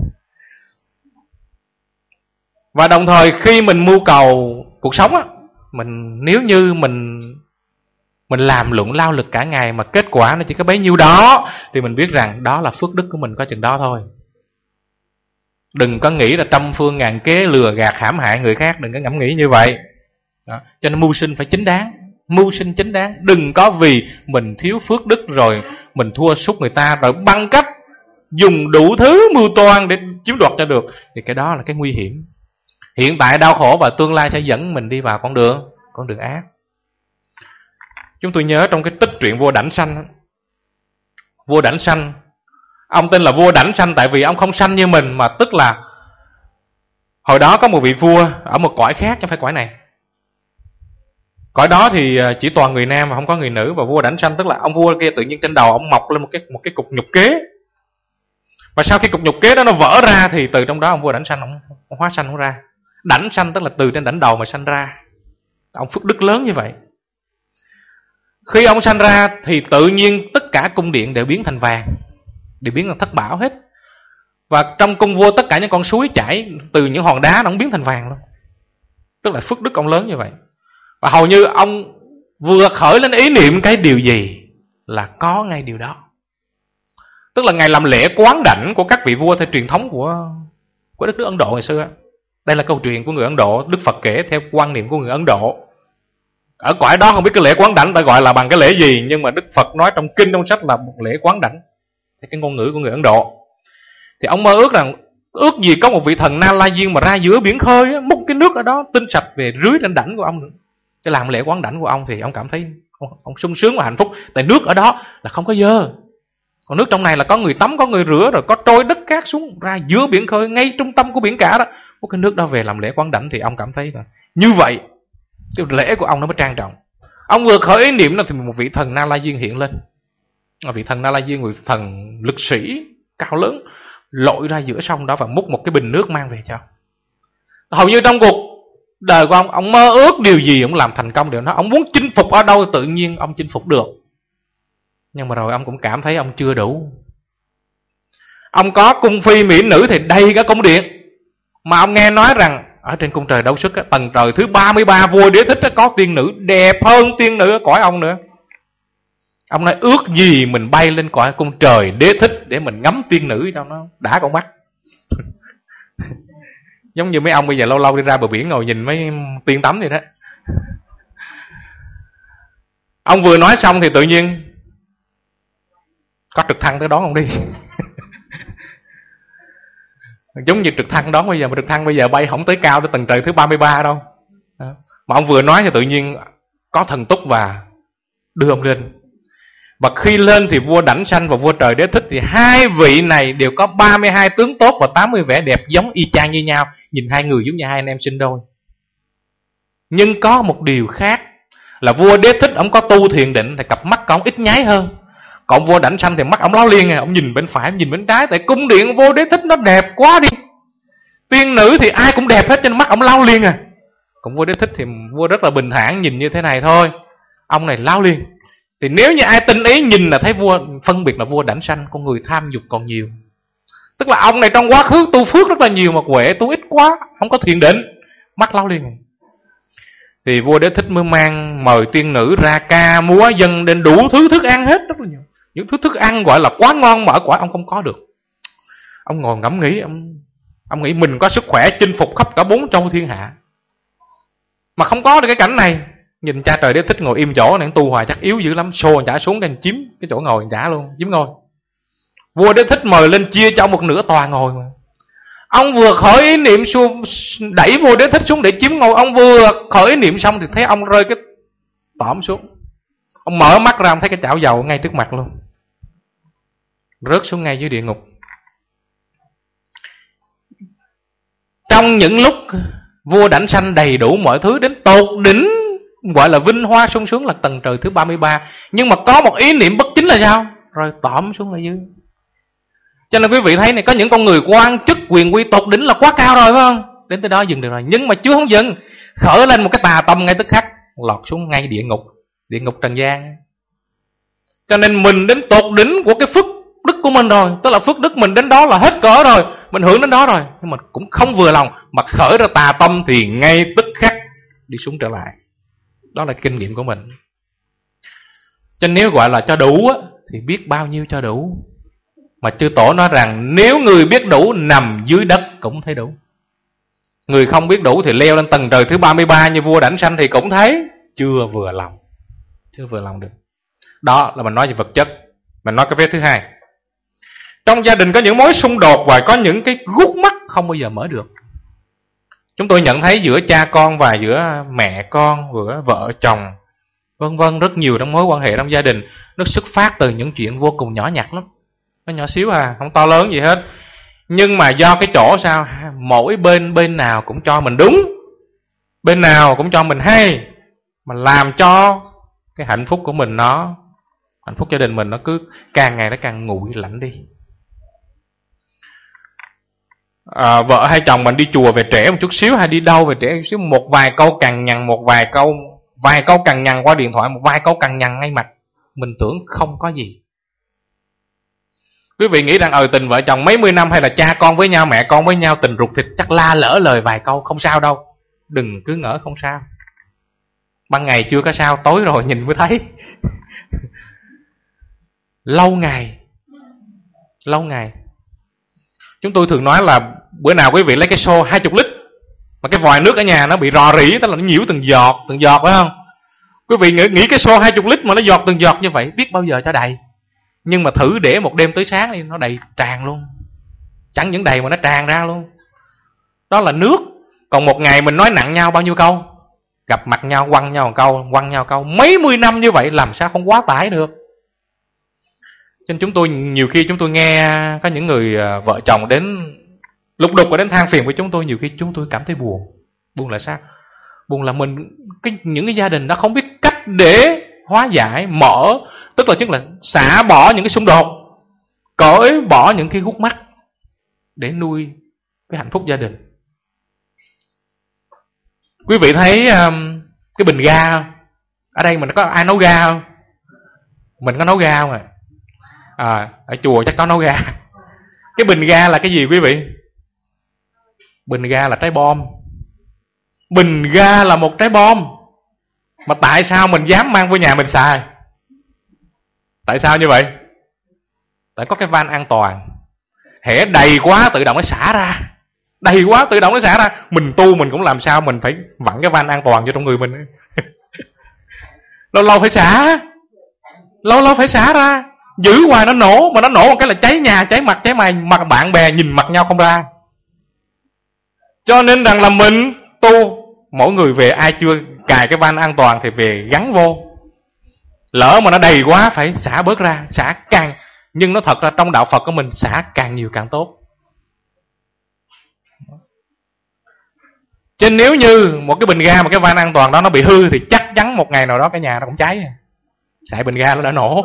Và đồng thời khi mình mưu cầu cuộc sống á, nếu như mình mình làm lụng lao lực cả ngày mà kết quả nó chỉ có bấy nhiêu đó, thì mình biết rằng đó là phước đức của mình có chừng đó thôi. Đừng có nghĩ là trăm phương ngàn kế lừa gạt hãm hại người khác, đừng có ngẫm nghĩ như vậy đó. Cho nên mưu sinh phải chính đáng, mưu sinh chính đáng. Đừng có vì mình thiếu phước đức rồi mình thua sút người ta, rồi bằng cách dùng đủ thứ mưu toan để chiếm đoạt cho được, thì cái đó là cái nguy hiểm. Hiện tại đau khổ và tương lai sẽ dẫn mình đi vào con đường ác. Chúng tôi nhớ trong cái tích truyện vua Đảnh Sanh. Vua Đảnh Sanh, ông tên là vua Đảnh Sanh tại vì ông không sanh như mình, mà tức là hồi đó có một vị vua ở một cõi khác chứ không phải cõi này. Cõi đó thì chỉ toàn người nam mà không có người nữ. Và vua Đảnh Sanh tức là ông vua kia tự nhiên trên đầu ông mọc lên một cái cục nhục kế. Và sau khi cục nhục kế đó nó vỡ ra thì từ trong đó ông vua Đảnh Sanh ông hóa sanh ra. Đảnh Sanh tức là từ trên đảnh đầu mà sanh ra. Ông phước đức lớn như vậy. Khi ông sanh ra thì tự nhiên tất cả cung điện đều biến thành vàng, đều biến thành thất bảo hết. Và trong cung vua tất cả những con suối chảy từ những hòn đá nó cũng biến thành vàng luôn. Tức là phước đức ông lớn như vậy. Và hầu như ông vừa khởi lên ý niệm cái điều gì là có ngay điều đó. Tức là Ngài làm lễ quán đảnh của các vị vua theo truyền thống của đất nước Ấn Độ ngày xưa. Đây là câu chuyện của người Ấn Độ, Đức Phật kể theo quan niệm của người Ấn Độ. Ở cõi đó không biết cái lễ quán đảnh ta gọi là bằng cái lễ gì, nhưng mà Đức Phật nói trong kinh trong sách là một lễ quán đảnh, thì cái ngôn ngữ của người Ấn Độ. Thì ông mơ ước rằng ước gì có một vị thần Na La Diên mà ra giữa biển khơi, múc cái nước ở đó tinh sạch về rưới trên đảnh của ông nữa, để làm lễ quán đảnh của ông. Thì ông cảm thấy ông sung sướng và hạnh phúc, tại nước ở đó là không có dơ. Còn nước trong này là có người tắm, có người rửa, rồi có trôi đất cát xuống ra giữa biển khơi, ngay trung tâm của biển cả đó. Một cái nước đó về làm lễ quán đảnh thì ông cảm thấy là như vậy cái lễ của ông nó mới trang trọng. Ông vừa khởi ý niệm đó thì một vị thần Na La Diên hiện lên. Vị thần Na La Diên, vị thần lực sĩ cao lớn, lội ra giữa sông đó và múc một cái bình nước mang về cho. Hầu như trong cuộc đời của ông mơ ước điều gì ông làm thành công điều đó. Ông muốn chinh phục ở đâu tự nhiên ông chinh phục được. Nhưng mà rồi ông cũng cảm thấy ông chưa đủ. Ông có cung phi mỹ nữ thì đầy cả cung điện, mà ông nghe nói rằng ở trên cung trời Đấu Sức, tầng trời thứ 33 vua Đế Thích có tiên nữ đẹp hơn tiên nữ ở cõi ông nữa. Ông nói ước gì mình bay lên cõi cung trời Đế Thích để mình ngắm tiên nữ cho nó đã con mắt. Giống như mấy ông bây giờ lâu lâu đi ra bờ biển ngồi nhìn mấy tiên tắm vậy đó. Ông vừa nói xong thì tự nhiên có trực thăng tới đón ông đi. Giống như trực thăng đón bây giờ, mà trực thăng bây giờ bay không tới cao tới tầng trời thứ 33 đâu. Mà ông vừa nói thì tự nhiên có thần túc và đưa ông lên. Và khi lên thì vua Đảnh Sanh và vua Trời Đế Thích thì hai vị này đều có 32 tướng tốt và 80 vẻ đẹp giống y chang như nhau. Nhìn hai người giống như hai anh em sinh đôi. Nhưng có một điều khác là vua Đế Thích ông có tu thiền định thì cặp mắt của ông ít nháy hơn. Còn vua Đảnh Sanh thì mắt ông láo liên, ông nhìn bên phải, ông nhìn bên trái. Tại cung điện vua Đế Thích nó đẹp quá đi. Tiên nữ thì ai cũng đẹp hết cho nên mắt ông láo liên. Còn vua Đế Thích thì vua rất là bình thản, nhìn như thế này thôi. Ông này láo liên. Thì nếu như ai tinh ý nhìn là thấy vua, phân biệt là vua Đảnh Sanh, con người tham dục còn nhiều. Tức là ông này trong quá khứ tu phước rất là nhiều mà huệ tu ít quá, không có thiền định, mắt láo liên. Thì vua Đế Thích mới mời tiên nữ ra ca múa dâng đến đủ thứ thức ăn hết, rất là nhiều. Những thứ thức ăn gọi là quá ngon mà ở cõi ông không có được. Ông ngồi ngẫm nghĩ, ông nghĩ mình có sức khỏe chinh phục khắp cả 4 châu thiên hạ mà không có được cái cảnh này. Nhìn cha Trời Đế Thích ngồi im chỗ này, tu hoài chắc yếu dữ lắm, xô chả xuống để chiếm cái chỗ ngồi chả luôn, chiếm ngôi. Vua Đế Thích mời lên chia cho một nửa tòa ngồi mà. Ông vừa khởi ý niệm đẩy vua Đế Thích xuống để chiếm ngôi, ông vừa khởi ý niệm xong thì thấy ông rơi cái tỏm xuống. Ông mở mắt ra, ông thấy cái chảo dầu ngay trước mặt luôn, rớt xuống ngay dưới địa ngục. Trong những lúc vua Đảnh Sanh đầy đủ mọi thứ đến tột đỉnh, gọi là vinh hoa sung sướng là tầng trời thứ 33, nhưng mà có một ý niệm bất chính là sao? Rồi tỏm xuống ở dưới. Cho nên quý vị thấy này, có những con người quan chức quyền quy tột đỉnh là quá cao rồi phải không? Đến tới đó dừng được rồi, nhưng mà chưa không dừng, khởi lên một cái tà tâm ngay tức khắc lọt xuống ngay địa ngục trần gian. Cho nên mình đến tột đỉnh của cái phước đức của mình rồi, tức là phước đức mình đến đó là hết cỡ rồi, mình hưởng đến đó rồi, nhưng mà cũng không vừa lòng mà khởi ra tà tâm thì ngay tức khắc đi xuống trở lại. Đó là kinh nghiệm của mình. Cho nên nếu gọi là cho đủ á, thì biết bao nhiêu cho đủ. Mà chư tổ nói rằng nếu người biết đủ nằm dưới đất cũng thấy đủ. Người không biết đủ thì leo lên tầng trời thứ 33 như vua Đảnh Sanh thì cũng thấy chưa vừa lòng. Chưa vừa lòng được. Đó là mình nói về vật chất. Mình nói cái vế thứ hai. Trong gia đình có những mối xung đột và có những cái gút mắt không bao giờ mở được. Chúng tôi nhận thấy giữa cha con và giữa mẹ con, giữa vợ chồng, vân vân, rất nhiều trong mối quan hệ trong gia đình nó xuất phát từ những chuyện vô cùng nhỏ nhặt lắm. Nó nhỏ xíu à, không to lớn gì hết. Nhưng mà do cái chỗ sao mỗi bên nào cũng cho mình đúng, bên nào cũng cho mình hay, mà làm cho cái hạnh phúc của mình hạnh phúc gia đình mình nó cứ càng ngày nó càng nguội lạnh đi. Vợ hay chồng mình đi chùa về trễ một chút xíu, hay đi đâu về trễ một xíu, một vài câu cằn nhằn, vài câu cằn nhằn qua điện thoại, một vài câu cằn nhằn ngay mặt, mình tưởng không có gì. Quý vị nghĩ rằng tình vợ chồng mấy mươi năm, hay là cha con với nhau, mẹ con với nhau, tình ruột thịt, chắc la lỡ lời vài câu không sao đâu. Đừng cứ ngỡ không sao. Ban ngày chưa có sao, tối rồi nhìn mới thấy. Lâu ngày. Chúng tôi thường nói là bữa nào quý vị lấy cái xô 20 lít, mà cái vòi nước ở nhà nó bị rò rỉ, tức là nó nhiễu từng giọt phải không? Quý vị nghĩ cái xô 20 lít mà nó giọt từng giọt như vậy, biết bao giờ cho đầy. Nhưng mà thử để một đêm tới sáng đi, nó đầy tràn luôn. Chẳng những đầy mà nó tràn ra luôn. Đó là nước. Còn một ngày mình nói nặng nhau bao nhiêu câu, gặp mặt nhau quăng nhau câu, mấy mươi năm như vậy làm sao không quá tải được. Cho nên nhiều khi chúng tôi nghe có những người vợ chồng đến lục đục và đến than phiền với chúng tôi, nhiều khi chúng tôi cảm thấy buồn. Buồn là sao? Buồn là những cái gia đình đó không biết cách để hóa giải, tức là xả bỏ những cái xung đột, cởi bỏ những cái gút mắt để nuôi cái hạnh phúc gia đình. Quý vị thấy cái bình ga không? Ở đây mình có ai nấu ga không? Mình có nấu ga không ở chùa chắc có nấu ga. Cái bình ga là cái gì quý vị? Bình ga là trái bom. Bình ga là một trái bom. Mà tại sao mình dám mang vô nhà mình xài? Tại sao như vậy? Tại có cái van an toàn. Hễ đầy quá tự động nó xả ra. Mình tu mình cũng làm sao mình phải vặn cái van an toàn cho trong người mình. Lâu lâu phải xả ra. Giữ hoài nó nổ. Mà nó nổ một cái là cháy nhà, cháy mặt, cháy mày. Mặt bạn bè nhìn mặt nhau không ra. Cho nên rằng là mình tu, mỗi người về ai chưa cài cái van an toàn thì về gắn vô. Lỡ mà nó đầy quá phải xả bớt ra. Xả càng. Nhưng nó thật ra trong đạo Phật của mình xả càng nhiều càng tốt. Chứ nếu như một cái bình ga, một cái van an toàn đó nó bị hư thì chắc chắn một ngày nào đó cái nhà nó cũng cháy. Xài bình ga nó đã nổ.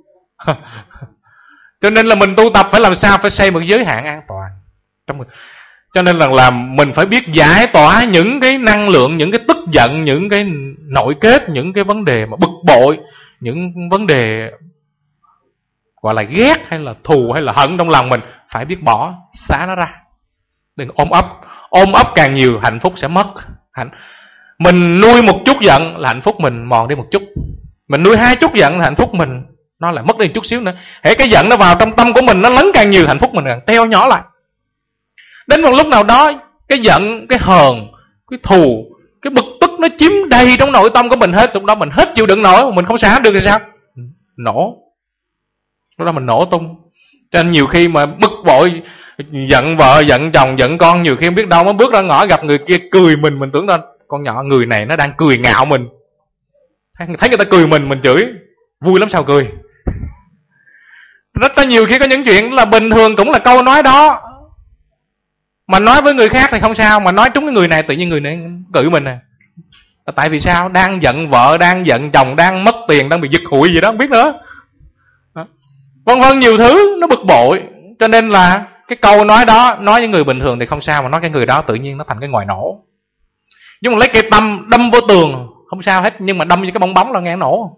Cho nên là mình tu tập phải làm sao? Phải xây một giới hạn an toàn. Cho nên là mình phải biết giải tỏa những cái năng lượng, những cái tức giận, những cái nội kết, những cái vấn đề mà bực bội, những vấn đề gọi là ghét hay là thù hay là hận trong lòng mình, phải biết bỏ, xả nó ra. Đừng ôm ấp càng nhiều hạnh phúc sẽ mất. Mình nuôi một chút giận là hạnh phúc mình mòn đi một chút. Mình nuôi 20 giận là hạnh phúc mình nó lại mất đi một chút xíu nữa. Hễ cái giận nó vào trong tâm của mình, nó lấn càng nhiều, hạnh phúc mình càng teo nhỏ lại. Đến một lúc nào đó, cái giận, cái hờn, cái thù, cái bực tức nó chiếm đầy trong nội tâm của mình hết. Lúc đó mình hết chịu đựng nổi, mình không xả được thì sao? Nổ. Lúc đó mình nổ tung. Cho nên nhiều khi mà bực bội, giận vợ, giận chồng, giận con, nhiều khi không biết đâu mới bước ra ngõ gặp người kia cười mình tưởng rằng con nhỏ người này nó đang cười ngạo mình. Thấy người ta cười mình chửi, vui lắm sao cười. Rất có nhiều khi có những chuyện là bình thường cũng là câu nói đó, mà nói với người khác thì không sao, mà nói trúng cái người này tự nhiên người này cười mình. Tại vì sao? Đang giận vợ, đang giận chồng, đang mất tiền, đang bị giật hụi gì đó không biết nữa. Vân vân nhiều thứ nó bực bội. Cho nên là cái câu nói đó, nói với người bình thường thì không sao, mà nói cái người đó tự nhiên nó thành cái ngòi nổ. Nhưng mà lấy cây tăm đâm vô tường không sao hết, nhưng mà đâm như cái bong bóng là nghe nổ.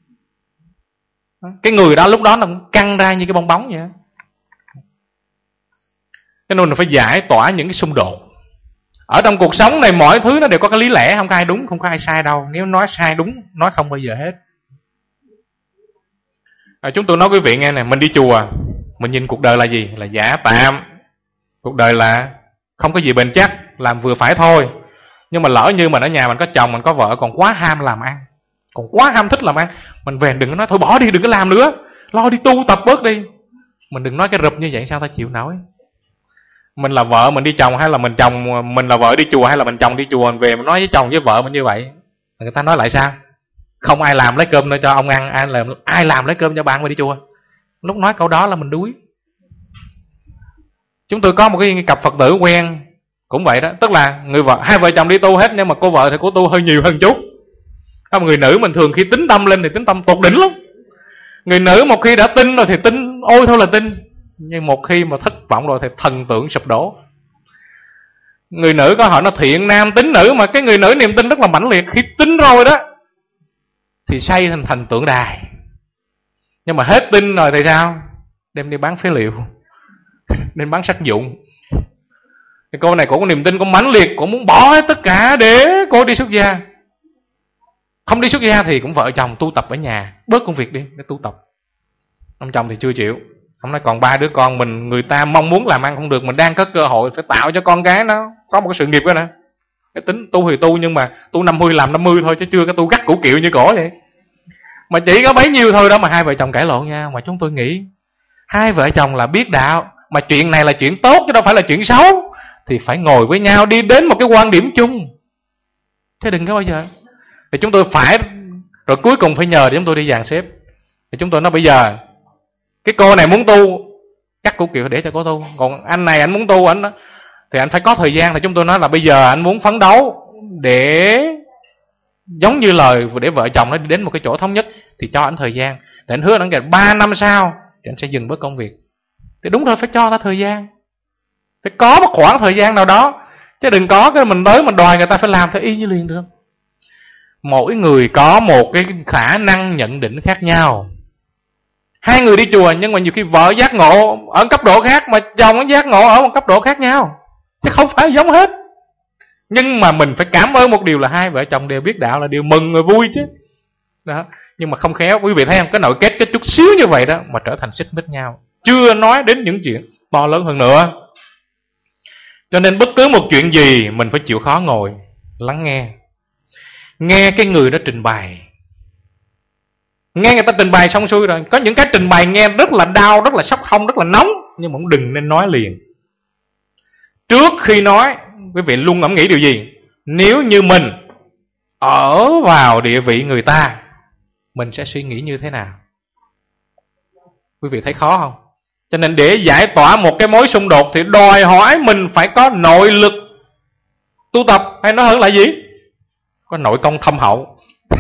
Cái người đó lúc đó nó cũng căng ra như cái bong bóng vậy. Cho nên là phải giải tỏa những cái xung đột. Ở trong cuộc sống này mọi thứ nó đều có cái lý lẽ, không có ai đúng, không có ai sai đâu. Nếu nói sai đúng, nói không bao giờ hết. Chúng tôi nói quý vị nghe nè, mình đi chùa, mình nhìn cuộc đời là gì? Là giả tạm. Cuộc đời là không có gì bền chắc, làm vừa phải thôi. Nhưng mà lỡ như mình ở nhà mình có chồng, mình có vợ, còn quá ham làm ăn, còn quá ham thích làm ăn, mình về đừng có nói thôi bỏ đi, đừng có làm nữa, lo đi tu tập bớt đi. Mình đừng nói cái rụp như vậy sao ta chịu nổi. Mình là vợ mình đi chồng, hay là mình là vợ đi chùa, hay là mình chồng đi chùa, mình về mình nói với chồng với vợ mình như vậy, người ta nói lại sao? Không ai làm lấy cơm nữa cho ông ăn, ai làm lấy cơm cho bạn mà đi chùa. Lúc nói câu đó là mình đuối. Chúng tôi có một cái cặp Phật tử quen cũng vậy đó, tức là người vợ, hai vợ chồng đi tu hết, nhưng mà cô vợ thì cô tu hơi nhiều hơn chút. Người nữ mình thường khi tính tâm lên thì tính tâm tột đỉnh lắm. Người nữ một khi đã tin rồi thì tin ôi thôi là tin, nhưng một khi mà thất vọng rồi thì thần tượng sụp đổ. Người nữ có họ nó thiện nam tín nữ, mà cái người nữ niềm tin rất là mãnh liệt, khi tin rồi đó thì xây thành tượng đài. Nhưng mà hết tin rồi thì sao? Đem đi bán phế liệu, đem bán sách dụng. Cái cô này cổ có niềm tin, có mãnh liệt, cổ muốn bỏ hết tất cả để cô đi xuất gia. Không đi xuất gia thì cũng vợ chồng tu tập ở nhà, bớt công việc đi để tu tập. Ông chồng thì chưa chịu. Ông nói còn 3 đứa con mình, người ta mong muốn làm ăn không được, mình đang có cơ hội phải tạo cho con cái nó có một cái sự nghiệp đó nè. Cái tính tu thì tu, nhưng mà tu 50 làm 50 thôi, chứ chưa cái tu gắt củ kiệu như cổ vậy. Mà chỉ có bấy nhiêu thôi đó mà hai vợ chồng cãi lộn nha. Mà chúng tôi nghĩ hai vợ chồng là biết đạo, mà chuyện này là chuyện tốt chứ đâu phải là chuyện xấu, thì phải ngồi với nhau đi đến một cái quan điểm chung, chứ đừng có bao giờ. Thì chúng tôi phải, rồi cuối cùng phải nhờ để chúng tôi đi dàn xếp. Thì chúng tôi nói bây giờ cái cô này muốn tu, cắt củ kiệu để cho cô tu. Còn anh này anh muốn tu, anh đó thì anh phải có thời gian. Thì chúng tôi nói là bây giờ anh muốn phấn đấu để giống như lời, để vợ chồng nó đi đến một cái chỗ thống nhất, thì cho anh thời gian. Để anh hứa anh kể 3 năm sau thì anh sẽ dừng bớt công việc. Thì đúng rồi, phải cho ta thời gian, phải có một khoảng thời gian nào đó, chứ đừng có cái mình tới mình đòi người ta phải làm theo y như liền được. Mỗi người có một cái khả năng nhận định khác nhau. Hai người đi chùa nhưng mà nhiều khi vợ giác ngộ ở cấp độ khác, mà chồng giác ngộ ở một cấp độ khác nhau, chứ không phải giống hết. Nhưng mà mình phải cảm ơn một điều là hai vợ chồng đều biết đạo là điều mừng và vui chứ đó. Nhưng mà không khéo, quý vị thấy không, cái nội kết cái chút xíu như vậy đó mà trở thành xích mích nhau, chưa nói đến những chuyện to lớn hơn nữa. Cho nên bất cứ một chuyện gì mình phải chịu khó ngồi lắng nghe cái người đó trình bày. Nghe người ta trình bày xong xuôi rồi, có những cái trình bày nghe rất là đau, rất là sốc hông, rất là nóng, nhưng mà cũng đừng nên nói liền. Trước khi nói, quý vị luôn ngẫm nghĩ điều gì? Nếu như mình ở vào địa vị người ta, mình sẽ suy nghĩ như thế nào? Quý vị thấy khó không? Cho nên để giải tỏa một cái mối xung đột thì đòi hỏi mình phải có nội lực tu tập, hay nói hơn là gì? Có nội công thâm hậu.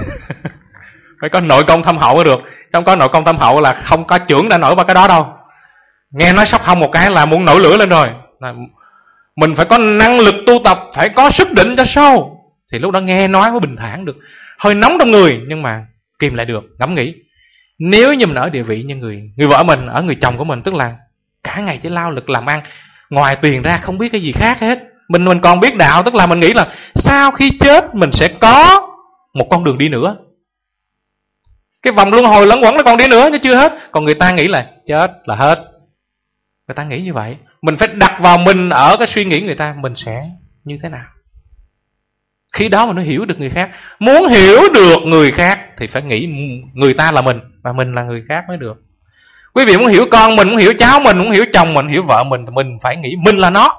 Phải có nội công thâm hậu mới được. Không có nội công thâm hậu là không có chưởng đã nổi ba cái đó đâu. Nghe nói sắp hông một cái là muốn nổi lửa lên rồi. Mình phải có năng lực tu tập, phải có sức định cho sâu, thì lúc đó nghe nói mới bình thản được. Hơi nóng trong người nhưng mà kìm lại được. Ngẫm nghĩ, nếu như mình ở địa vị như người vợ mình, ở người chồng của mình, tức là cả ngày chỉ lao lực làm ăn, ngoài tiền ra không biết cái gì khác hết. Mình còn biết đạo, tức là mình nghĩ là sau khi chết mình sẽ có một con đường đi nữa, cái vòng luân hồi lẫn quẩn nó còn đi nữa chứ chưa hết. Còn người ta nghĩ là chết là hết. Người ta nghĩ như vậy. Mình phải đặt vào mình ở cái suy nghĩ người ta, mình sẽ như thế nào. Khi đó mình mới hiểu được người khác. Muốn hiểu được người khác thì phải nghĩ người ta là mình, và mình là người khác mới được. Quý vị muốn hiểu con mình, muốn hiểu cháu mình, muốn hiểu chồng mình, hiểu vợ mình, thì mình phải nghĩ mình là nó.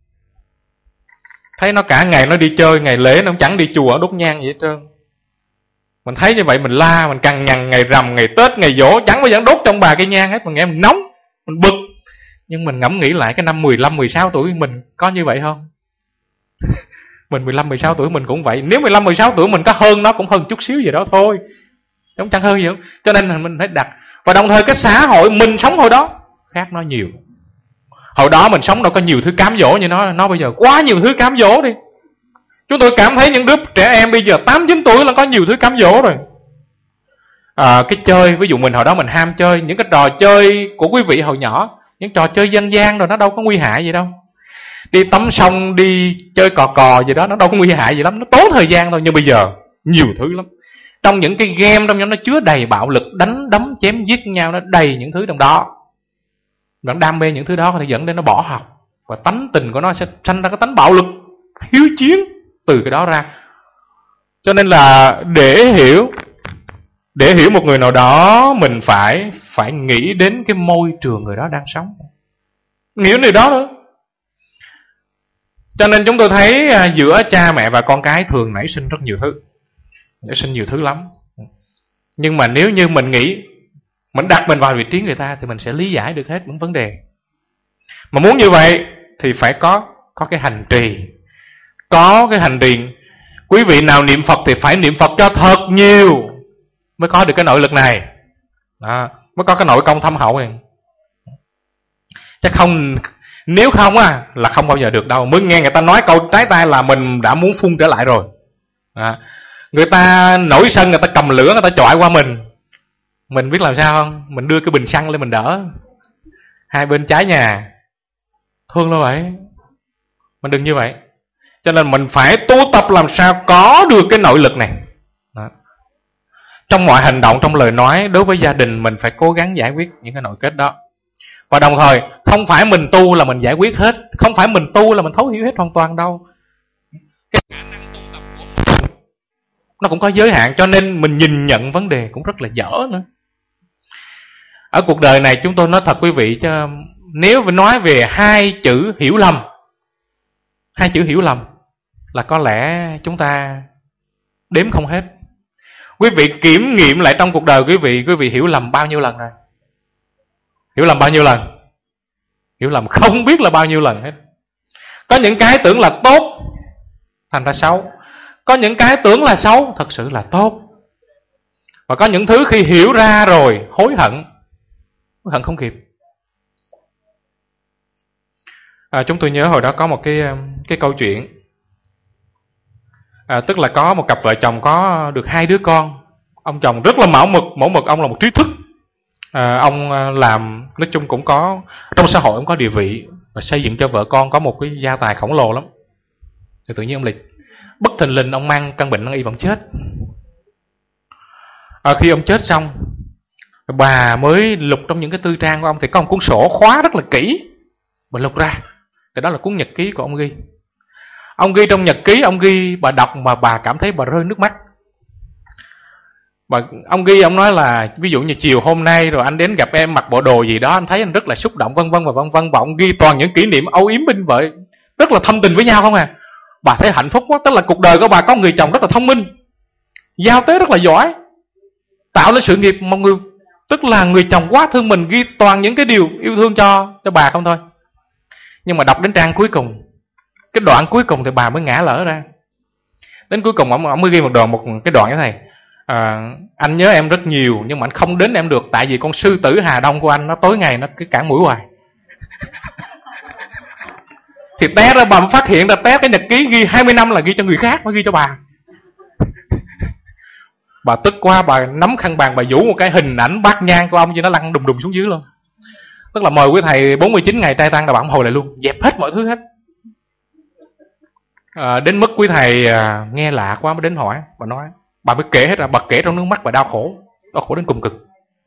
Thấy nó cả ngày nó đi chơi, ngày lễ nó chẳng đi chùa đốt nhang gì hết trơn. Mình thấy như vậy mình la, mình cằn nhằn ngày rằm, ngày Tết, ngày giỗ, chẳng bao giờ đốt trong bà cây nhang hết. Mình nghe mình nóng, mình bực. Nhưng mình ngẫm nghĩ lại cái năm 15, 16 tuổi mình có như vậy không? Mình 15, 16 tuổi mình cũng vậy. Nếu 15, 16 tuổi mình có hơn nó cũng hơn chút xíu gì đó thôi, chẳng hơn gì không? Cho nên mình phải đặt. Và đồng thời cái xã hội mình sống hồi đó khác nó nhiều. Hồi đó mình sống đâu có nhiều thứ cám dỗ như nó bây giờ quá nhiều thứ cám dỗ đi. Chúng tôi cảm thấy những đứa trẻ em bây giờ 8, 9 tuổi là có nhiều thứ cám dỗ rồi. Cái chơi, ví dụ mình hồi đó mình ham chơi những cái trò chơi của quý vị hồi nhỏ, những trò chơi dân gian rồi, nó đâu có nguy hại gì đâu. Đi tắm sông, đi chơi cò gì đó, nó đâu có nguy hại gì lắm, nó tốn thời gian thôi. Nhưng bây giờ nhiều thứ lắm. Trong những cái game trong nó chứa đầy bạo lực, đánh đấm chém giết nhau, nó đầy những thứ trong đó. Nó đam mê những thứ đó thì dẫn đến nó bỏ học, và tánh tình của nó sẽ sanh ra cái tánh bạo lực, hiếu chiến từ cái đó ra. Cho nên là để hiểu một người nào đó, mình phải nghĩ đến cái môi trường người đó đang sống, nghĩ đến điều đó nữa. Cho nên chúng tôi thấy giữa cha mẹ và con cái thường nảy sinh rất nhiều thứ lắm. Nhưng mà nếu như mình nghĩ, mình đặt mình vào vị trí người ta, thì mình sẽ lý giải được hết những vấn đề. Mà muốn như vậy thì phải có cái hành trì. Có cái hành trì. Quý vị nào niệm Phật thì phải niệm Phật cho thật nhiều mới có được cái nội lực này. Mới có cái nội công thâm hậu này. Chứ không, nếu không là không bao giờ được đâu. Mới nghe người ta nói câu trái tay là mình đã muốn phun trở lại rồi. Người ta nổi sân, người ta cầm lửa, người ta chọi qua mình biết làm sao không? Mình đưa cái bình xăng lên mình đỡ hai bên trái nhà. Thương nó vậy. Mình đừng như vậy. Cho nên mình phải tu tập làm sao có được cái nội lực này. Trong mọi hành động, trong lời nói, đối với gia đình, mình phải cố gắng giải quyết những cái nội kết đó. Và đồng thời, không phải mình tu là mình giải quyết hết, không phải mình tu là mình thấu hiểu hết hoàn toàn đâu. Cái khả năng tu tập của mình nó cũng có giới hạn, cho nên mình nhìn nhận vấn đề cũng rất là dở nữa. Ở cuộc đời này chúng tôi nói thật quý vị, chứ nếu nói về hai chữ hiểu lầm là có lẽ chúng ta đếm không hết. Quý vị kiểm nghiệm lại trong cuộc đời quý vị hiểu lầm bao nhiêu lần rồi? Hiểu lầm bao nhiêu lần? Hiểu lầm không biết là bao nhiêu lần hết. Có những cái tưởng là tốt thành ra xấu. Có những cái tưởng là xấu thật sự là tốt. Và có những thứ khi hiểu ra rồi hối hận không kịp. Chúng tôi nhớ hồi đó có một cái câu chuyện. Tức là có một cặp vợ chồng có được 2 đứa con. Ông chồng rất là mẫu mực, ông là một trí thức. Ông làm, nói chung cũng có, trong xã hội ông có địa vị, và xây dựng cho vợ con có một cái gia tài khổng lồ lắm. Thì tự nhiên ông lại bất thình lình ông mang căn bệnh nan y, ông chết. Khi ông chết xong, bà mới lục trong những cái tư trang của ông, thì có một cuốn sổ khóa rất là kỹ. Bà lục ra, thì đó là cuốn nhật ký của ông ghi. Ông ghi trong nhật ký, ông ghi, bà đọc mà bà cảm thấy bà rơi nước mắt. Ông ghi, ông nói là ví dụ như chiều hôm nay rồi anh đến gặp em mặc bộ đồ gì đó, anh thấy anh rất là xúc động, vân vân. Và ông ghi toàn những kỷ niệm âu yếm bên vợ, rất là thâm tình với nhau không à. Bà thấy hạnh phúc quá. Tức là cuộc đời của bà có người chồng rất là thông minh, giao tế rất là giỏi, tạo lên sự nghiệp một người, tức là người chồng quá thương mình, ghi toàn những cái điều yêu thương cho bà không thôi. Nhưng mà đọc đến trang cuối cùng, cái đoạn cuối cùng thì bà mới ngã lỡ ra. Đến cuối cùng ông mới ghi một cái đoạn như thế này. Anh nhớ em rất nhiều, nhưng mà anh không đến em được, tại vì con sư tử Hà Đông của anh nó tối ngày nó cứ cản mũi hoài. Thì té ra bà mới phát hiện ra, té cái nhật ký ghi 20 năm là ghi cho người khác, mới ghi cho bà. Bà tức quá, bà nắm khăn bàn, bà vũ một cái hình ảnh bát nhang của ông, chứ nó lăn đùng đùng xuống dưới luôn. Tức là mời quý thầy 49 ngày trai tăng là bà hồi lại luôn, dẹp hết mọi thứ hết. Đến mức quý thầy nghe lạ quá mới đến hỏi. Bà nói, bà mới kể hết ra, bà kể trong nước mắt, bà đau khổ đến cùng cực.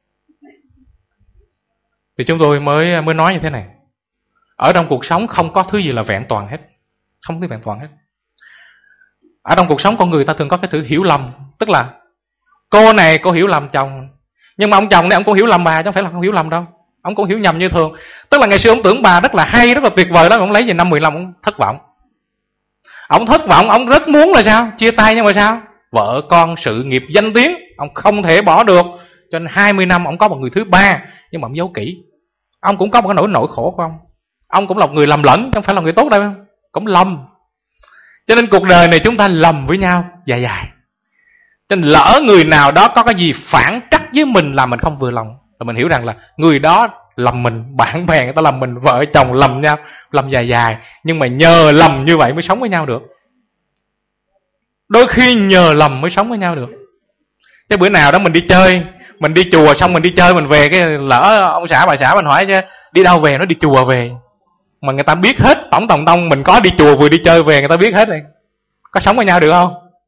Thì chúng tôi mới nói như thế này. Ở trong cuộc sống không có thứ gì là vẹn toàn hết. Không có thứ vẹn toàn hết. Ở trong cuộc sống con người ta thường có cái thứ hiểu lầm. Tức là cô này cô hiểu lầm chồng, nhưng mà ông chồng này ông cũng hiểu lầm bà, chứ không phải là không hiểu lầm đâu. Ông cũng hiểu nhầm như thường. Tức là ngày xưa ông tưởng bà rất là hay, rất là tuyệt vời đó, ông lấy về năm 15 ông thất vọng. Ông thất vọng, ông rất muốn là sao? Chia tay, nhưng mà sao? Vợ con, sự nghiệp, danh tiếng ông không thể bỏ được. Cho nên 20 năm ông có một người thứ ba, nhưng mà ông giấu kỹ. Ông cũng có một cái nỗi khổ của ông. Ông cũng là một người lầm lẫn, không phải là người tốt đâu, cũng lầm. Cho nên cuộc đời này chúng ta lầm với nhau dài. Cho nên lỡ người nào đó có cái gì phản trắc với mình làm mình không vừa lòng, rồi mình hiểu rằng là người đó lầm mình, bạn bè người ta lầm mình, vợ chồng lầm nhau, lầm dài. Nhưng mà nhờ lầm như vậy mới sống với nhau được. Đôi khi nhờ lầm mới sống với nhau được. Chứ bữa nào đó mình đi chơi, mình đi chùa xong mình đi chơi, mình về cái lỡ ông xã bà xã mình hỏi chứ đi đâu về, nó đi chùa về. Mà người ta biết hết tổng tòng tông mình có đi chùa vừa đi chơi về, người ta biết hết rồi. Có sống với nhau được không?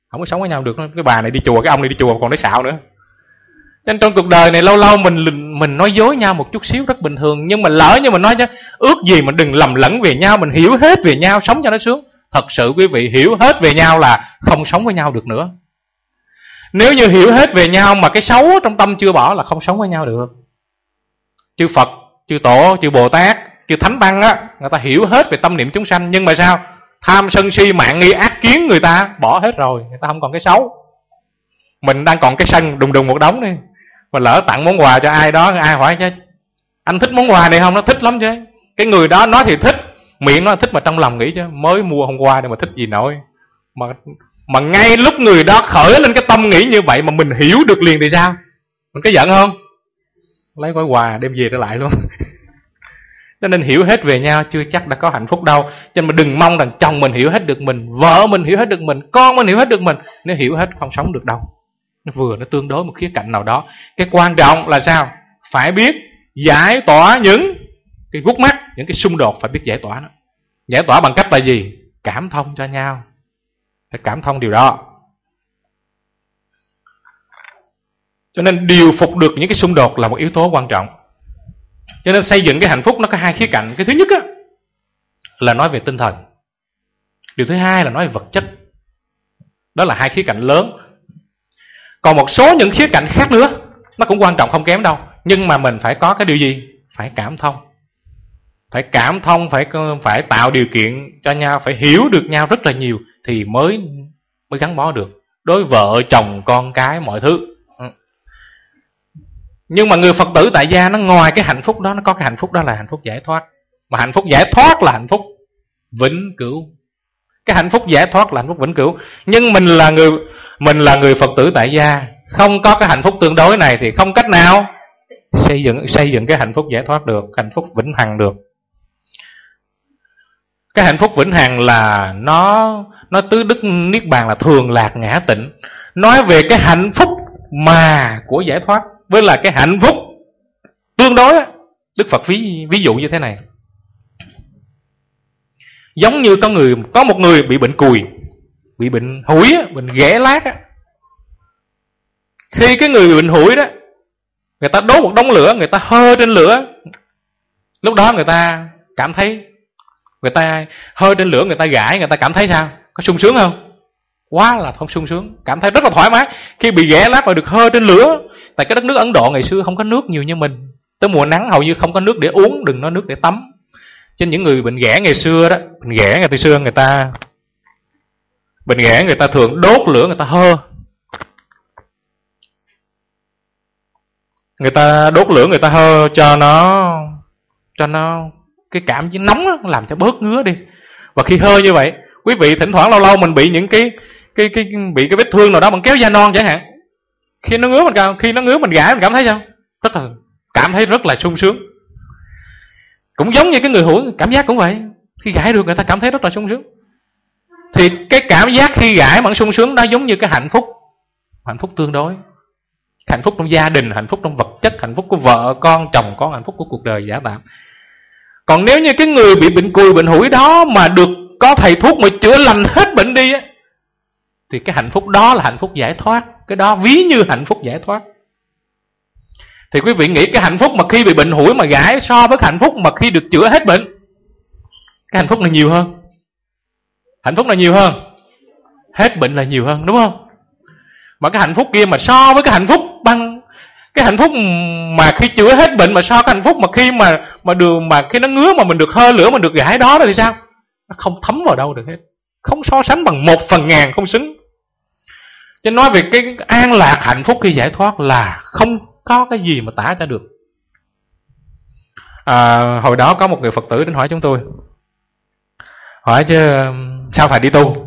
Không có sống với nhau được. Cái bà này đi chùa, cái ông này đi chùa còn nói xạo nữa. Cho nên trong cuộc đời này lâu lâu mình nói dối nhau một chút xíu rất bình thường. Nhưng mà lỡ như mình nói chứ ước gì mình đừng lầm lẫn về nhau, mình hiểu hết về nhau, sống cho nó sướng. Thật sự quý vị, hiểu hết về nhau là không sống với nhau được nữa. Nếu như hiểu hết về nhau mà cái xấu trong tâm chưa bỏ là không sống với nhau được. Chư Phật, chư Tổ, chư Bồ Tát, chư Thánh Tăng á, người ta hiểu hết về tâm niệm chúng sanh. Nhưng mà sao? Tham sân si mạng nghi ác kiến người ta bỏ hết rồi, người ta không còn cái xấu. Mình đang còn cái sân đùng đùng một đống đi. Mà lỡ tặng món quà cho ai đó, ai hỏi chứ anh thích món quà này không? Nó thích lắm chứ. Cái người đó nói thì thích, miệng nó thích mà trong lòng nghĩ chứ mới mua hôm qua để mà thích gì nổi. Mà ngay lúc người đó khởi lên cái tâm nghĩ như vậy mà mình hiểu được liền thì sao? Mình có giận không? Lấy gói quà đem về trở lại luôn. Cho nên hiểu hết về nhau chưa chắc đã có hạnh phúc đâu. Cho nên mình đừng mong rằng chồng mình hiểu hết được mình, vợ mình hiểu hết được mình, con mình hiểu hết được mình. Nếu hiểu hết không sống được đâu. Nó tương đối một khía cạnh nào đó. Cái quan trọng là sao? Phải biết giải tỏa những cái gút mắt, những cái xung đột, phải biết giải tỏa nó. Giải tỏa bằng cách là gì? Cảm thông cho nhau. Phải cảm thông điều đó. Cho nên điều phục được những cái xung đột là một yếu tố quan trọng. Cho nên xây dựng cái hạnh phúc nó có hai khía cạnh. Cái thứ nhất á, là nói về tinh thần. Điều thứ hai là nói về vật chất. Đó là hai khía cạnh lớn. Còn một số những khía cạnh khác nữa nó cũng quan trọng không kém đâu. Nhưng mà mình phải có cái điều gì? Phải cảm thông. Phải cảm thông, phải tạo điều kiện cho nhau, phải hiểu được nhau rất là nhiều thì mới gắn bó được. Đối vợ, chồng, con cái, mọi thứ. Nhưng mà người Phật tử tại gia nó ngoài cái hạnh phúc đó, nó có cái hạnh phúc đó là hạnh phúc giải thoát. Mà hạnh phúc giải thoát là hạnh phúc vĩnh cửu. Cái hạnh phúc giải thoát là hạnh phúc vĩnh cửu. Nhưng mình là người Phật tử tại gia, không có cái hạnh phúc tương đối này thì không cách nào xây dựng cái hạnh phúc giải thoát được, hạnh phúc vĩnh hằng được. Cái hạnh phúc vĩnh hằng là nó tứ đức niết bàn là thường lạc ngã tịnh. Nói về cái hạnh phúc mà của giải thoát với là cái hạnh phúc tương đối, Đức Phật ví dụ như thế này. Giống như có một người bị bệnh cùi, bị bệnh hủi, bệnh ghẻ lát á. Khi cái người bị bệnh hủi đó, người ta đốt một đống lửa, người ta hơ trên lửa. Lúc đó người ta cảm thấy, người ta hơ trên lửa, người ta gãi, người ta cảm thấy sao? Có sung sướng không? Quá là không sung sướng, cảm thấy rất là thoải mái khi bị ghẻ lát và được hơ trên lửa. Tại cái đất nước Ấn Độ ngày xưa không có nước nhiều như mình, tới mùa nắng hầu như không có nước để uống, đừng nói nước để tắm. Cho những người bệnh ghẻ ngày xưa đó, bệnh ghẻ ngày xưa người ta thường đốt lửa, người ta hơ. Người ta đốt lửa, người ta hơ cho nó cái cảm giác nóng đó, làm cho bớt ngứa đi. Và khi hơ như vậy, quý vị thỉnh thoảng lâu lâu mình bị những cái vết thương nào đó bằng kéo da non chẳng hạn. Khi nó ngứa mình gãi mình cảm thấy sao? Cảm thấy rất là sung sướng. Cũng giống như cái người hủi, cảm giác cũng vậy. Khi gãi được người ta cảm thấy rất là sung sướng. Thì cái cảm giác khi gãi bằng sung sướng đó giống như cái hạnh phúc tương đối. Hạnh phúc trong gia đình, hạnh phúc trong vật chất, hạnh phúc của vợ, con, chồng con, hạnh phúc của cuộc đời giả tạm. Còn nếu như cái người bị bệnh cùi, bệnh hủi đó mà được có thầy thuốc mà chữa lành hết bệnh đi á, thì cái hạnh phúc đó là hạnh phúc giải thoát. Cái đó ví như hạnh phúc giải thoát. Thì quý vị nghĩ cái hạnh phúc mà khi bị bệnh hủi mà gãi so với hạnh phúc mà khi được chữa hết bệnh, cái hạnh phúc này nhiều hơn. Hạnh phúc này nhiều hơn. Hết bệnh là nhiều hơn, đúng không? Mà cái hạnh phúc kia mà so với cái hạnh phúc mà khi chữa hết bệnh mà so cái hạnh phúc mà khi mà khi nó ngứa mà mình được hơ lửa, mình được gãi đó thì sao? Nó không thấm vào đâu được hết. Không so sánh bằng 1/1000, không xứng. Cho nói về cái an lạc hạnh phúc khi giải thoát là không có cái gì mà tả cho được. Hồi đó có một người Phật tử đến hỏi chúng tôi, hỏi chứ sao phải đi tu?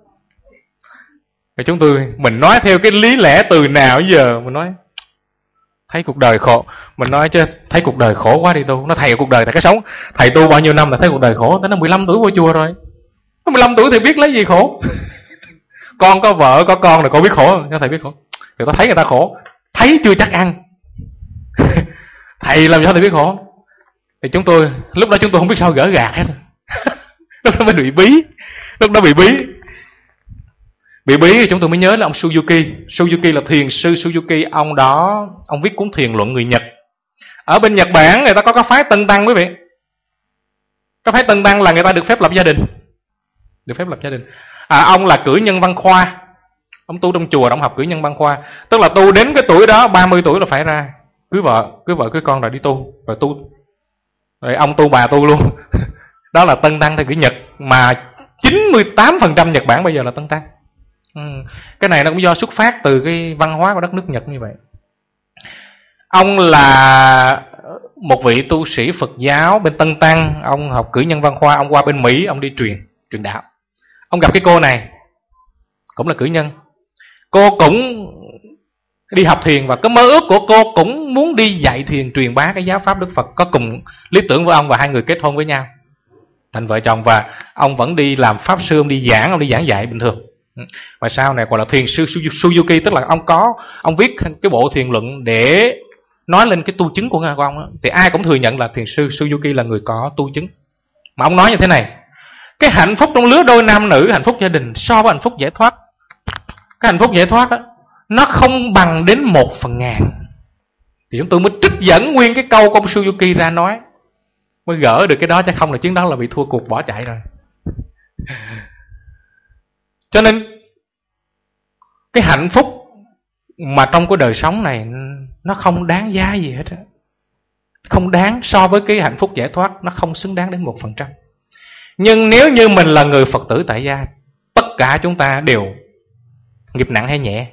Thì mình nói theo cái lý lẽ từ nào giờ, mình nói thấy cuộc đời khổ. Mình nói chứ thấy cuộc đời khổ quá đi tu. Nó thầy cuộc đời, thầy cái sống thầy tu bao nhiêu năm là thấy cuộc đời khổ. Tới nó 15 tuổi vô chùa rồi. Nó 15 tuổi thì biết lấy gì khổ. Con có vợ có con rồi con biết khổ không? Thầy biết khổ. Thì tao thấy người ta khổ, thấy chưa chắc ăn. Thầy làm sao thầy biết khổ? Thì lúc đó chúng tôi không biết sao gỡ gạt hết. Lúc đó mới bị bí. Bị bí thì chúng tôi mới nhớ là ông Suzuki. Suzuki là thiền sư Suzuki. Ông đó, ông viết cuốn Thiền luận người Nhật. Ở bên Nhật Bản người ta có cái phái Tân Tăng quý vị. Cái phái Tân Tăng là người ta được phép lập gia đình. Được phép lập gia đình. Ông là cử nhân văn khoa. Ông tu trong chùa, ông học cử nhân văn khoa. Tức là tu đến cái tuổi đó, 30 tuổi là phải ra cưới vợ cưới con rồi đi tu. Rồi tu. Rồi ông tu bà tu luôn. Đó là Tân Tăng theo kiểu Nhật. Mà 98% Nhật Bản bây giờ là Tân Tăng. Cái này nó cũng do xuất phát từ cái văn hóa của đất nước Nhật như vậy. Ông là một vị tu sĩ Phật giáo bên Tân Tăng. Ông học cử nhân văn khoa. Ông qua bên Mỹ, ông đi truyền đạo. Ông gặp cái cô này, cũng là cử nhân. Cô cũng đi học thiền, và cái mơ ước của cô cũng muốn đi dạy thiền, truyền bá cái giáo pháp Đức Phật, có cùng lý tưởng với ông, và hai người kết hôn với nhau thành vợ chồng. Và ông vẫn đi làm pháp sư, ông đi giảng dạy bình thường. Và sau này gọi là thiền sư Suzuki, tức là ông viết cái bộ thiền luận để nói lên cái tu chứng của ông đó. Thì ai cũng thừa nhận là thiền sư Suzuki là người có tu chứng. Mà ông nói như thế này: cái hạnh phúc trong lứa đôi nam nữ, hạnh phúc gia đình so với hạnh phúc giải thoát, cái hạnh phúc giải thoát đó, nó không bằng đến 1/1000. Thì chúng tôi mới trích dẫn nguyên cái câu của ông Suzuki ra nói, mới gỡ được cái đó, chứ không là chứng đó là bị thua cuộc bỏ chạy rồi. Cho nên cái hạnh phúc mà trong cái đời sống này nó không đáng giá gì hết. Không đáng so với cái hạnh phúc giải thoát, nó không xứng đáng đến 1%. Nhưng nếu như mình là người Phật tử tại gia, tất cả chúng ta đều nghiệp nặng hay nhẹ?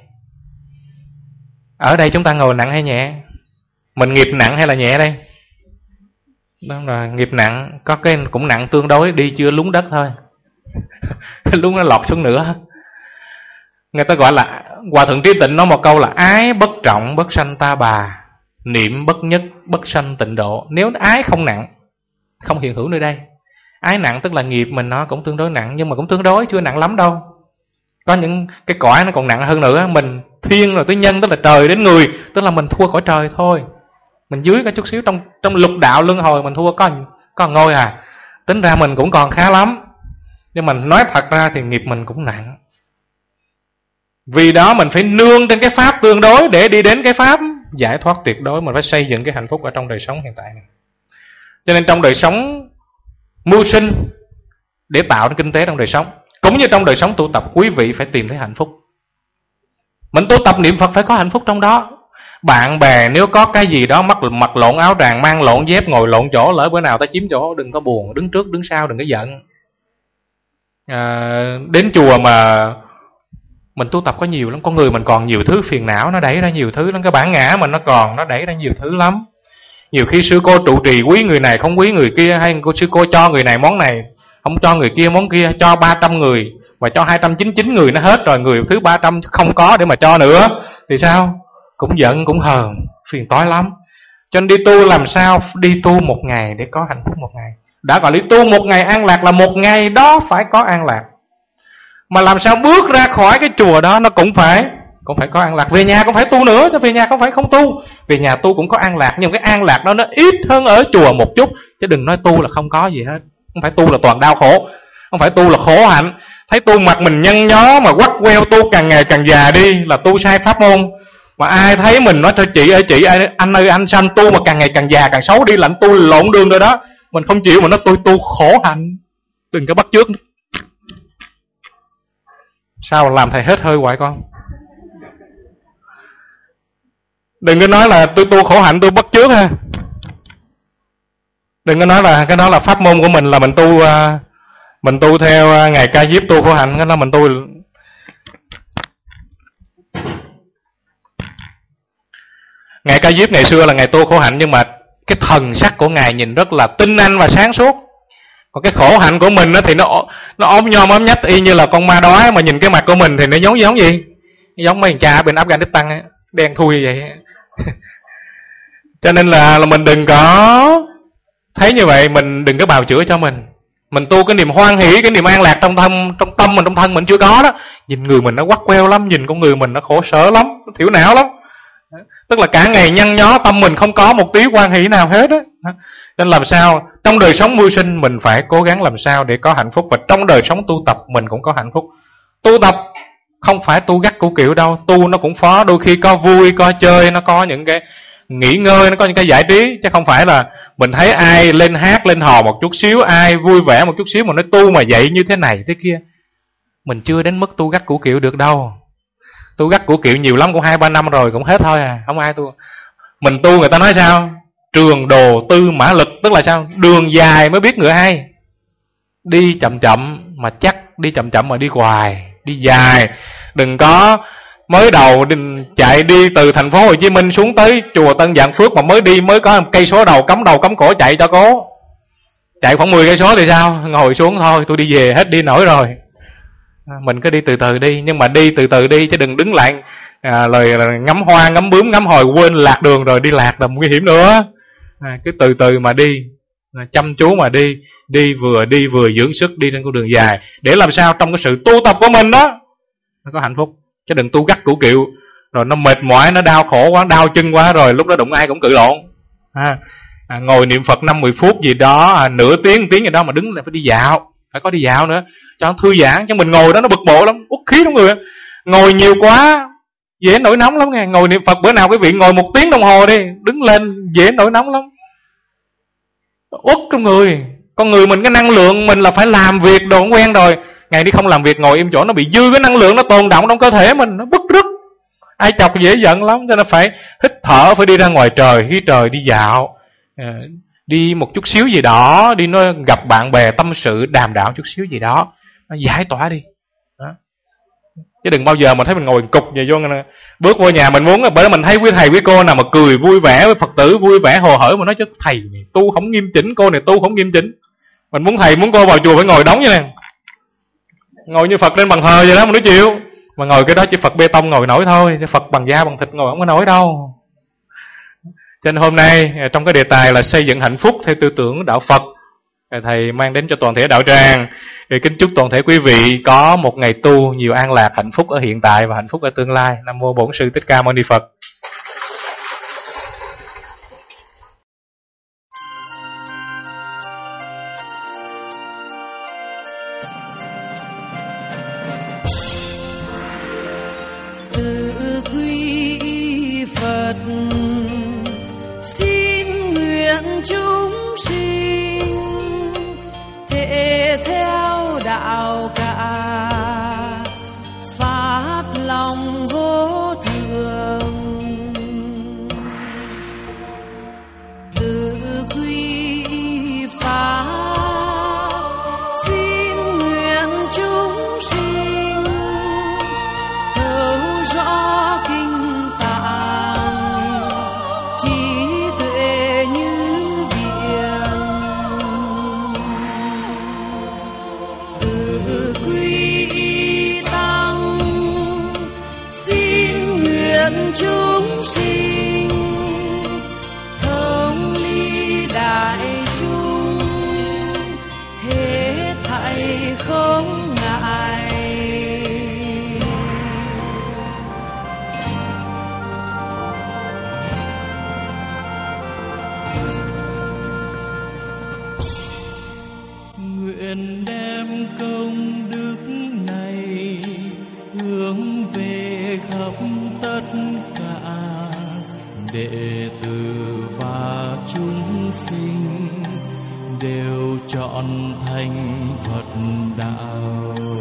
Ở đây chúng ta ngồi nặng hay nhẹ? Mình nghiệp nặng hay là nhẹ đây? Đó là nghiệp nặng. Có cái cũng nặng tương đối, đi chưa lún đất thôi. Lún nó lọt xuống nữa. Người ta gọi là, Hòa Thượng Trí Tịnh nói một câu là: ái bất trọng bất sanh ta bà, niệm bất nhất bất sanh tịnh độ. Nếu ái không nặng, không hiện hữu nơi đây. Ái nặng tức là nghiệp mình nó cũng tương đối nặng, nhưng mà cũng tương đối, chưa nặng lắm đâu. Có những cái cõi nó còn nặng hơn nữa. Mình thiên rồi tới nhân, tức là trời đến người, tức là mình thua cõi trời thôi. Mình dưới có chút xíu, trong lục đạo luân hồi mình thua có ngôi à. Tính ra mình cũng còn khá lắm. Nhưng mà nói thật ra thì nghiệp mình cũng nặng. Vì đó mình phải nương trên cái pháp tương đối để đi đến cái pháp giải thoát tuyệt đối. Mình phải xây dựng cái hạnh phúc ở trong đời sống hiện tại này. Cho nên trong đời sống mưu sinh để tạo ra kinh tế trong đời sống, cũng như trong đời sống tu tập, quý vị phải tìm thấy hạnh phúc. Mình tu tập niệm Phật phải có hạnh phúc trong đó. Bạn bè nếu có cái gì đó mặc lộn áo tràng, mang lộn dép, ngồi lộn chỗ, lỡ bữa nào ta chiếm chỗ, đừng có buồn, đứng trước đứng sau, đừng có giận. Đến chùa mà mình tu tập có nhiều lắm, con người mình còn nhiều thứ phiền não, nó đẩy ra nhiều thứ lắm. Cái bản ngã mình nó đẩy ra nhiều thứ lắm. Nhiều khi sư cô trụ trì quý người này không quý người kia, hay sư cô cho người này món này, không cho người kia món kia, cho 300 người và cho 299 người nó hết rồi, người thứ 300 không có để mà cho nữa thì sao? Cũng giận, cũng hờn, phiền toái lắm. Cho nên đi tu làm sao đi tu một ngày để có hạnh phúc một ngày. Đã gọi đi tu một ngày an lạc là một ngày đó phải có an lạc. Mà làm sao bước ra khỏi cái chùa đó nó cũng phải có an lạc. Về nhà cũng phải tu nữa, chứ về nhà không phải không tu. Về nhà tu cũng có an lạc, nhưng cái an lạc đó nó ít hơn ở chùa một chút. Chứ đừng nói tu là không có gì hết. Không phải tu là toàn đau khổ, không phải tu là khổ hạnh. Thấy tu mặt mình nhăn nhó mà quắt queo, tu càng ngày càng già đi là tu sai pháp môn. Mà ai thấy mình nói cho chị ơi chị, anh ơi anh sanh tu mà càng ngày càng già càng xấu đi là anh tu lộn đường rồi đó. Mình không chịu mà nói tôi tu khổ hạnh. Đừng có bắt chước. Sao làm thầy hết hơi hoài con? Đừng có nói là tôi tu khổ hạnh tôi bắt chước ha. Đừng có nói là cái đó là pháp môn của mình, là mình tu theo Ngài Ca Diếp tu khổ hạnh. Cái đó mình tu. Ngài Ca Diếp ngày xưa là Ngài tu khổ hạnh, nhưng mà cái thần sắc của Ngài nhìn rất là tinh anh và sáng suốt. Còn cái khổ hạnh của mình thì nó ốm nhom ốm nhách y như là con ma đói. Mà nhìn cái mặt của mình thì nó giống gì? Giống mấy thằng cha bên Afghanistan ấy, đen thui vậy. Cho nên là mình đừng có thấy như vậy, mình đừng có bào chữa cho mình. Mình tu cái niềm hoan hỷ, cái niềm an lạc trong tâm mình, trong thân mình chưa có đó. Nhìn người mình nó quắt queo lắm, nhìn con người mình nó khổ sở lắm, nó thiểu não lắm. Tức là cả ngày nhăn nhó, tâm mình không có một tí hoan hỷ nào hết á. Nên làm sao trong đời sống mưu sinh mình phải cố gắng làm sao để có hạnh phúc, và trong đời sống tu tập mình cũng có hạnh phúc. Tu tập Không phải tu gắt củ kiệu đâu. Tu nó cũng có, đôi khi có vui, có chơi, nó có những cái nghỉ ngơi, nó có những cái giải trí. Chứ không phải là mình thấy ai lên hát, lên hò một chút xíu, ai vui vẻ một chút xíu mà nói tu mà dạy như thế này thế kia. Mình chưa đến mức tu gắt củ kiệu được đâu. Tu gắt củ kiệu nhiều lắm cũng 2-3 năm rồi cũng hết thôi à. Không ai tu. Mình tu người ta nói sao? Trường đồ tư mã lực. Tức là sao? Đường dài mới biết ngựa hay. Đi chậm chậm mà chắc, đi chậm chậm mà đi hoài, đi dài. Đừng có mới đầu chạy đi từ thành phố Hồ Chí Minh xuống tới chùa Tân Vạn Phước mà mới có 1 cây số đầu cắm cổ chạy cho cố. Chạy khoảng 10 cây số thì sao? Ngồi xuống thôi, tôi đi về hết đi nổi rồi. Mình cứ đi từ từ đi, nhưng mà đi từ từ đi chứ đừng đứng lại lời ngắm hoa, ngắm bướm, ngắm hồi quên lạc đường rồi đi lạc là nguy hiểm nữa. Cứ từ từ mà đi, chăm chú mà đi vừa dưỡng sức đi trên con đường dài, để làm sao trong cái sự tu tập của mình đó nó có hạnh phúc. Chứ đừng tu gắt củ kiệu rồi nó mệt mỏi, nó đau khổ quá, đau chân quá, rồi lúc đó đụng ai cũng cự lộn. Ngồi niệm Phật 5-10 phút gì đó, nửa tiếng gì đó mà đứng lại phải đi dạo, phải có đi dạo nữa cho nó thư giãn. Chứ mình ngồi đó nó bực bội lắm, uất khí trong người. Ngồi nhiều quá dễ nổi nóng lắm nghe. Ngồi niệm Phật bữa nào quý vị ngồi 1 tiếng đồng hồ đi, đứng lên dễ nổi nóng lắm, uất trong người. Con người mình cái năng lượng mình là phải làm việc đồ quen rồi, ngày đi không làm việc ngồi im chỗ nó bị dư cái năng lượng, nó tồn động trong cơ thể mình, nó bứt rứt, ai chọc dễ giận lắm. Cho nên phải hít thở, phải đi ra ngoài trời, khí trời, đi dạo, đi một chút xíu gì đó, đi nó gặp bạn bè tâm sự đàm đạo chút xíu gì đó, nó giải tỏa đi đó. Chứ đừng bao giờ mà thấy mình ngồi cục vậy vô, bước vô nhà mình muốn, bởi mình thấy quý thầy quý cô nào mà cười vui vẻ với Phật tử, vui vẻ hồ hởi mà nói chứ thầy này tu không nghiêm chỉnh, cô này tu không nghiêm chỉnh. Mình muốn thầy muốn cô vào chùa phải ngồi đóng như này, ngồi như Phật lên bàn thờ vậy đó mà nói chịu. Mà ngồi cái đó chỉ Phật bê tông ngồi nổi thôi, chứ Phật bằng da bằng thịt ngồi không có nổi đâu. Cho nên hôm nay trong cái đề tài là xây dựng hạnh phúc theo tư tưởng đạo Phật, thầy mang đến cho toàn thể đạo tràng. Kính chúc toàn thể quý vị có một ngày tu nhiều an lạc, hạnh phúc ở hiện tại và hạnh phúc ở tương lai. Nam mô Bổn Sư Thích Ca Mâu Ni Phật. Tự quy Phật xin nguyện chúng sinh thể theo đạo cả, phát lòng vô thường. Tự quy Pháp xin nguyện chúng sinh thấu rõ kinh tạng, trí tuệ như biển. Tự quy tăng xin nguyện chúng sinh thống ly đại chúng, hết thảy không ngại. Nguyện đem công đức này hướng về khắp tất cả đệ tử và chúng sinh đều trọn thành Phật đạo.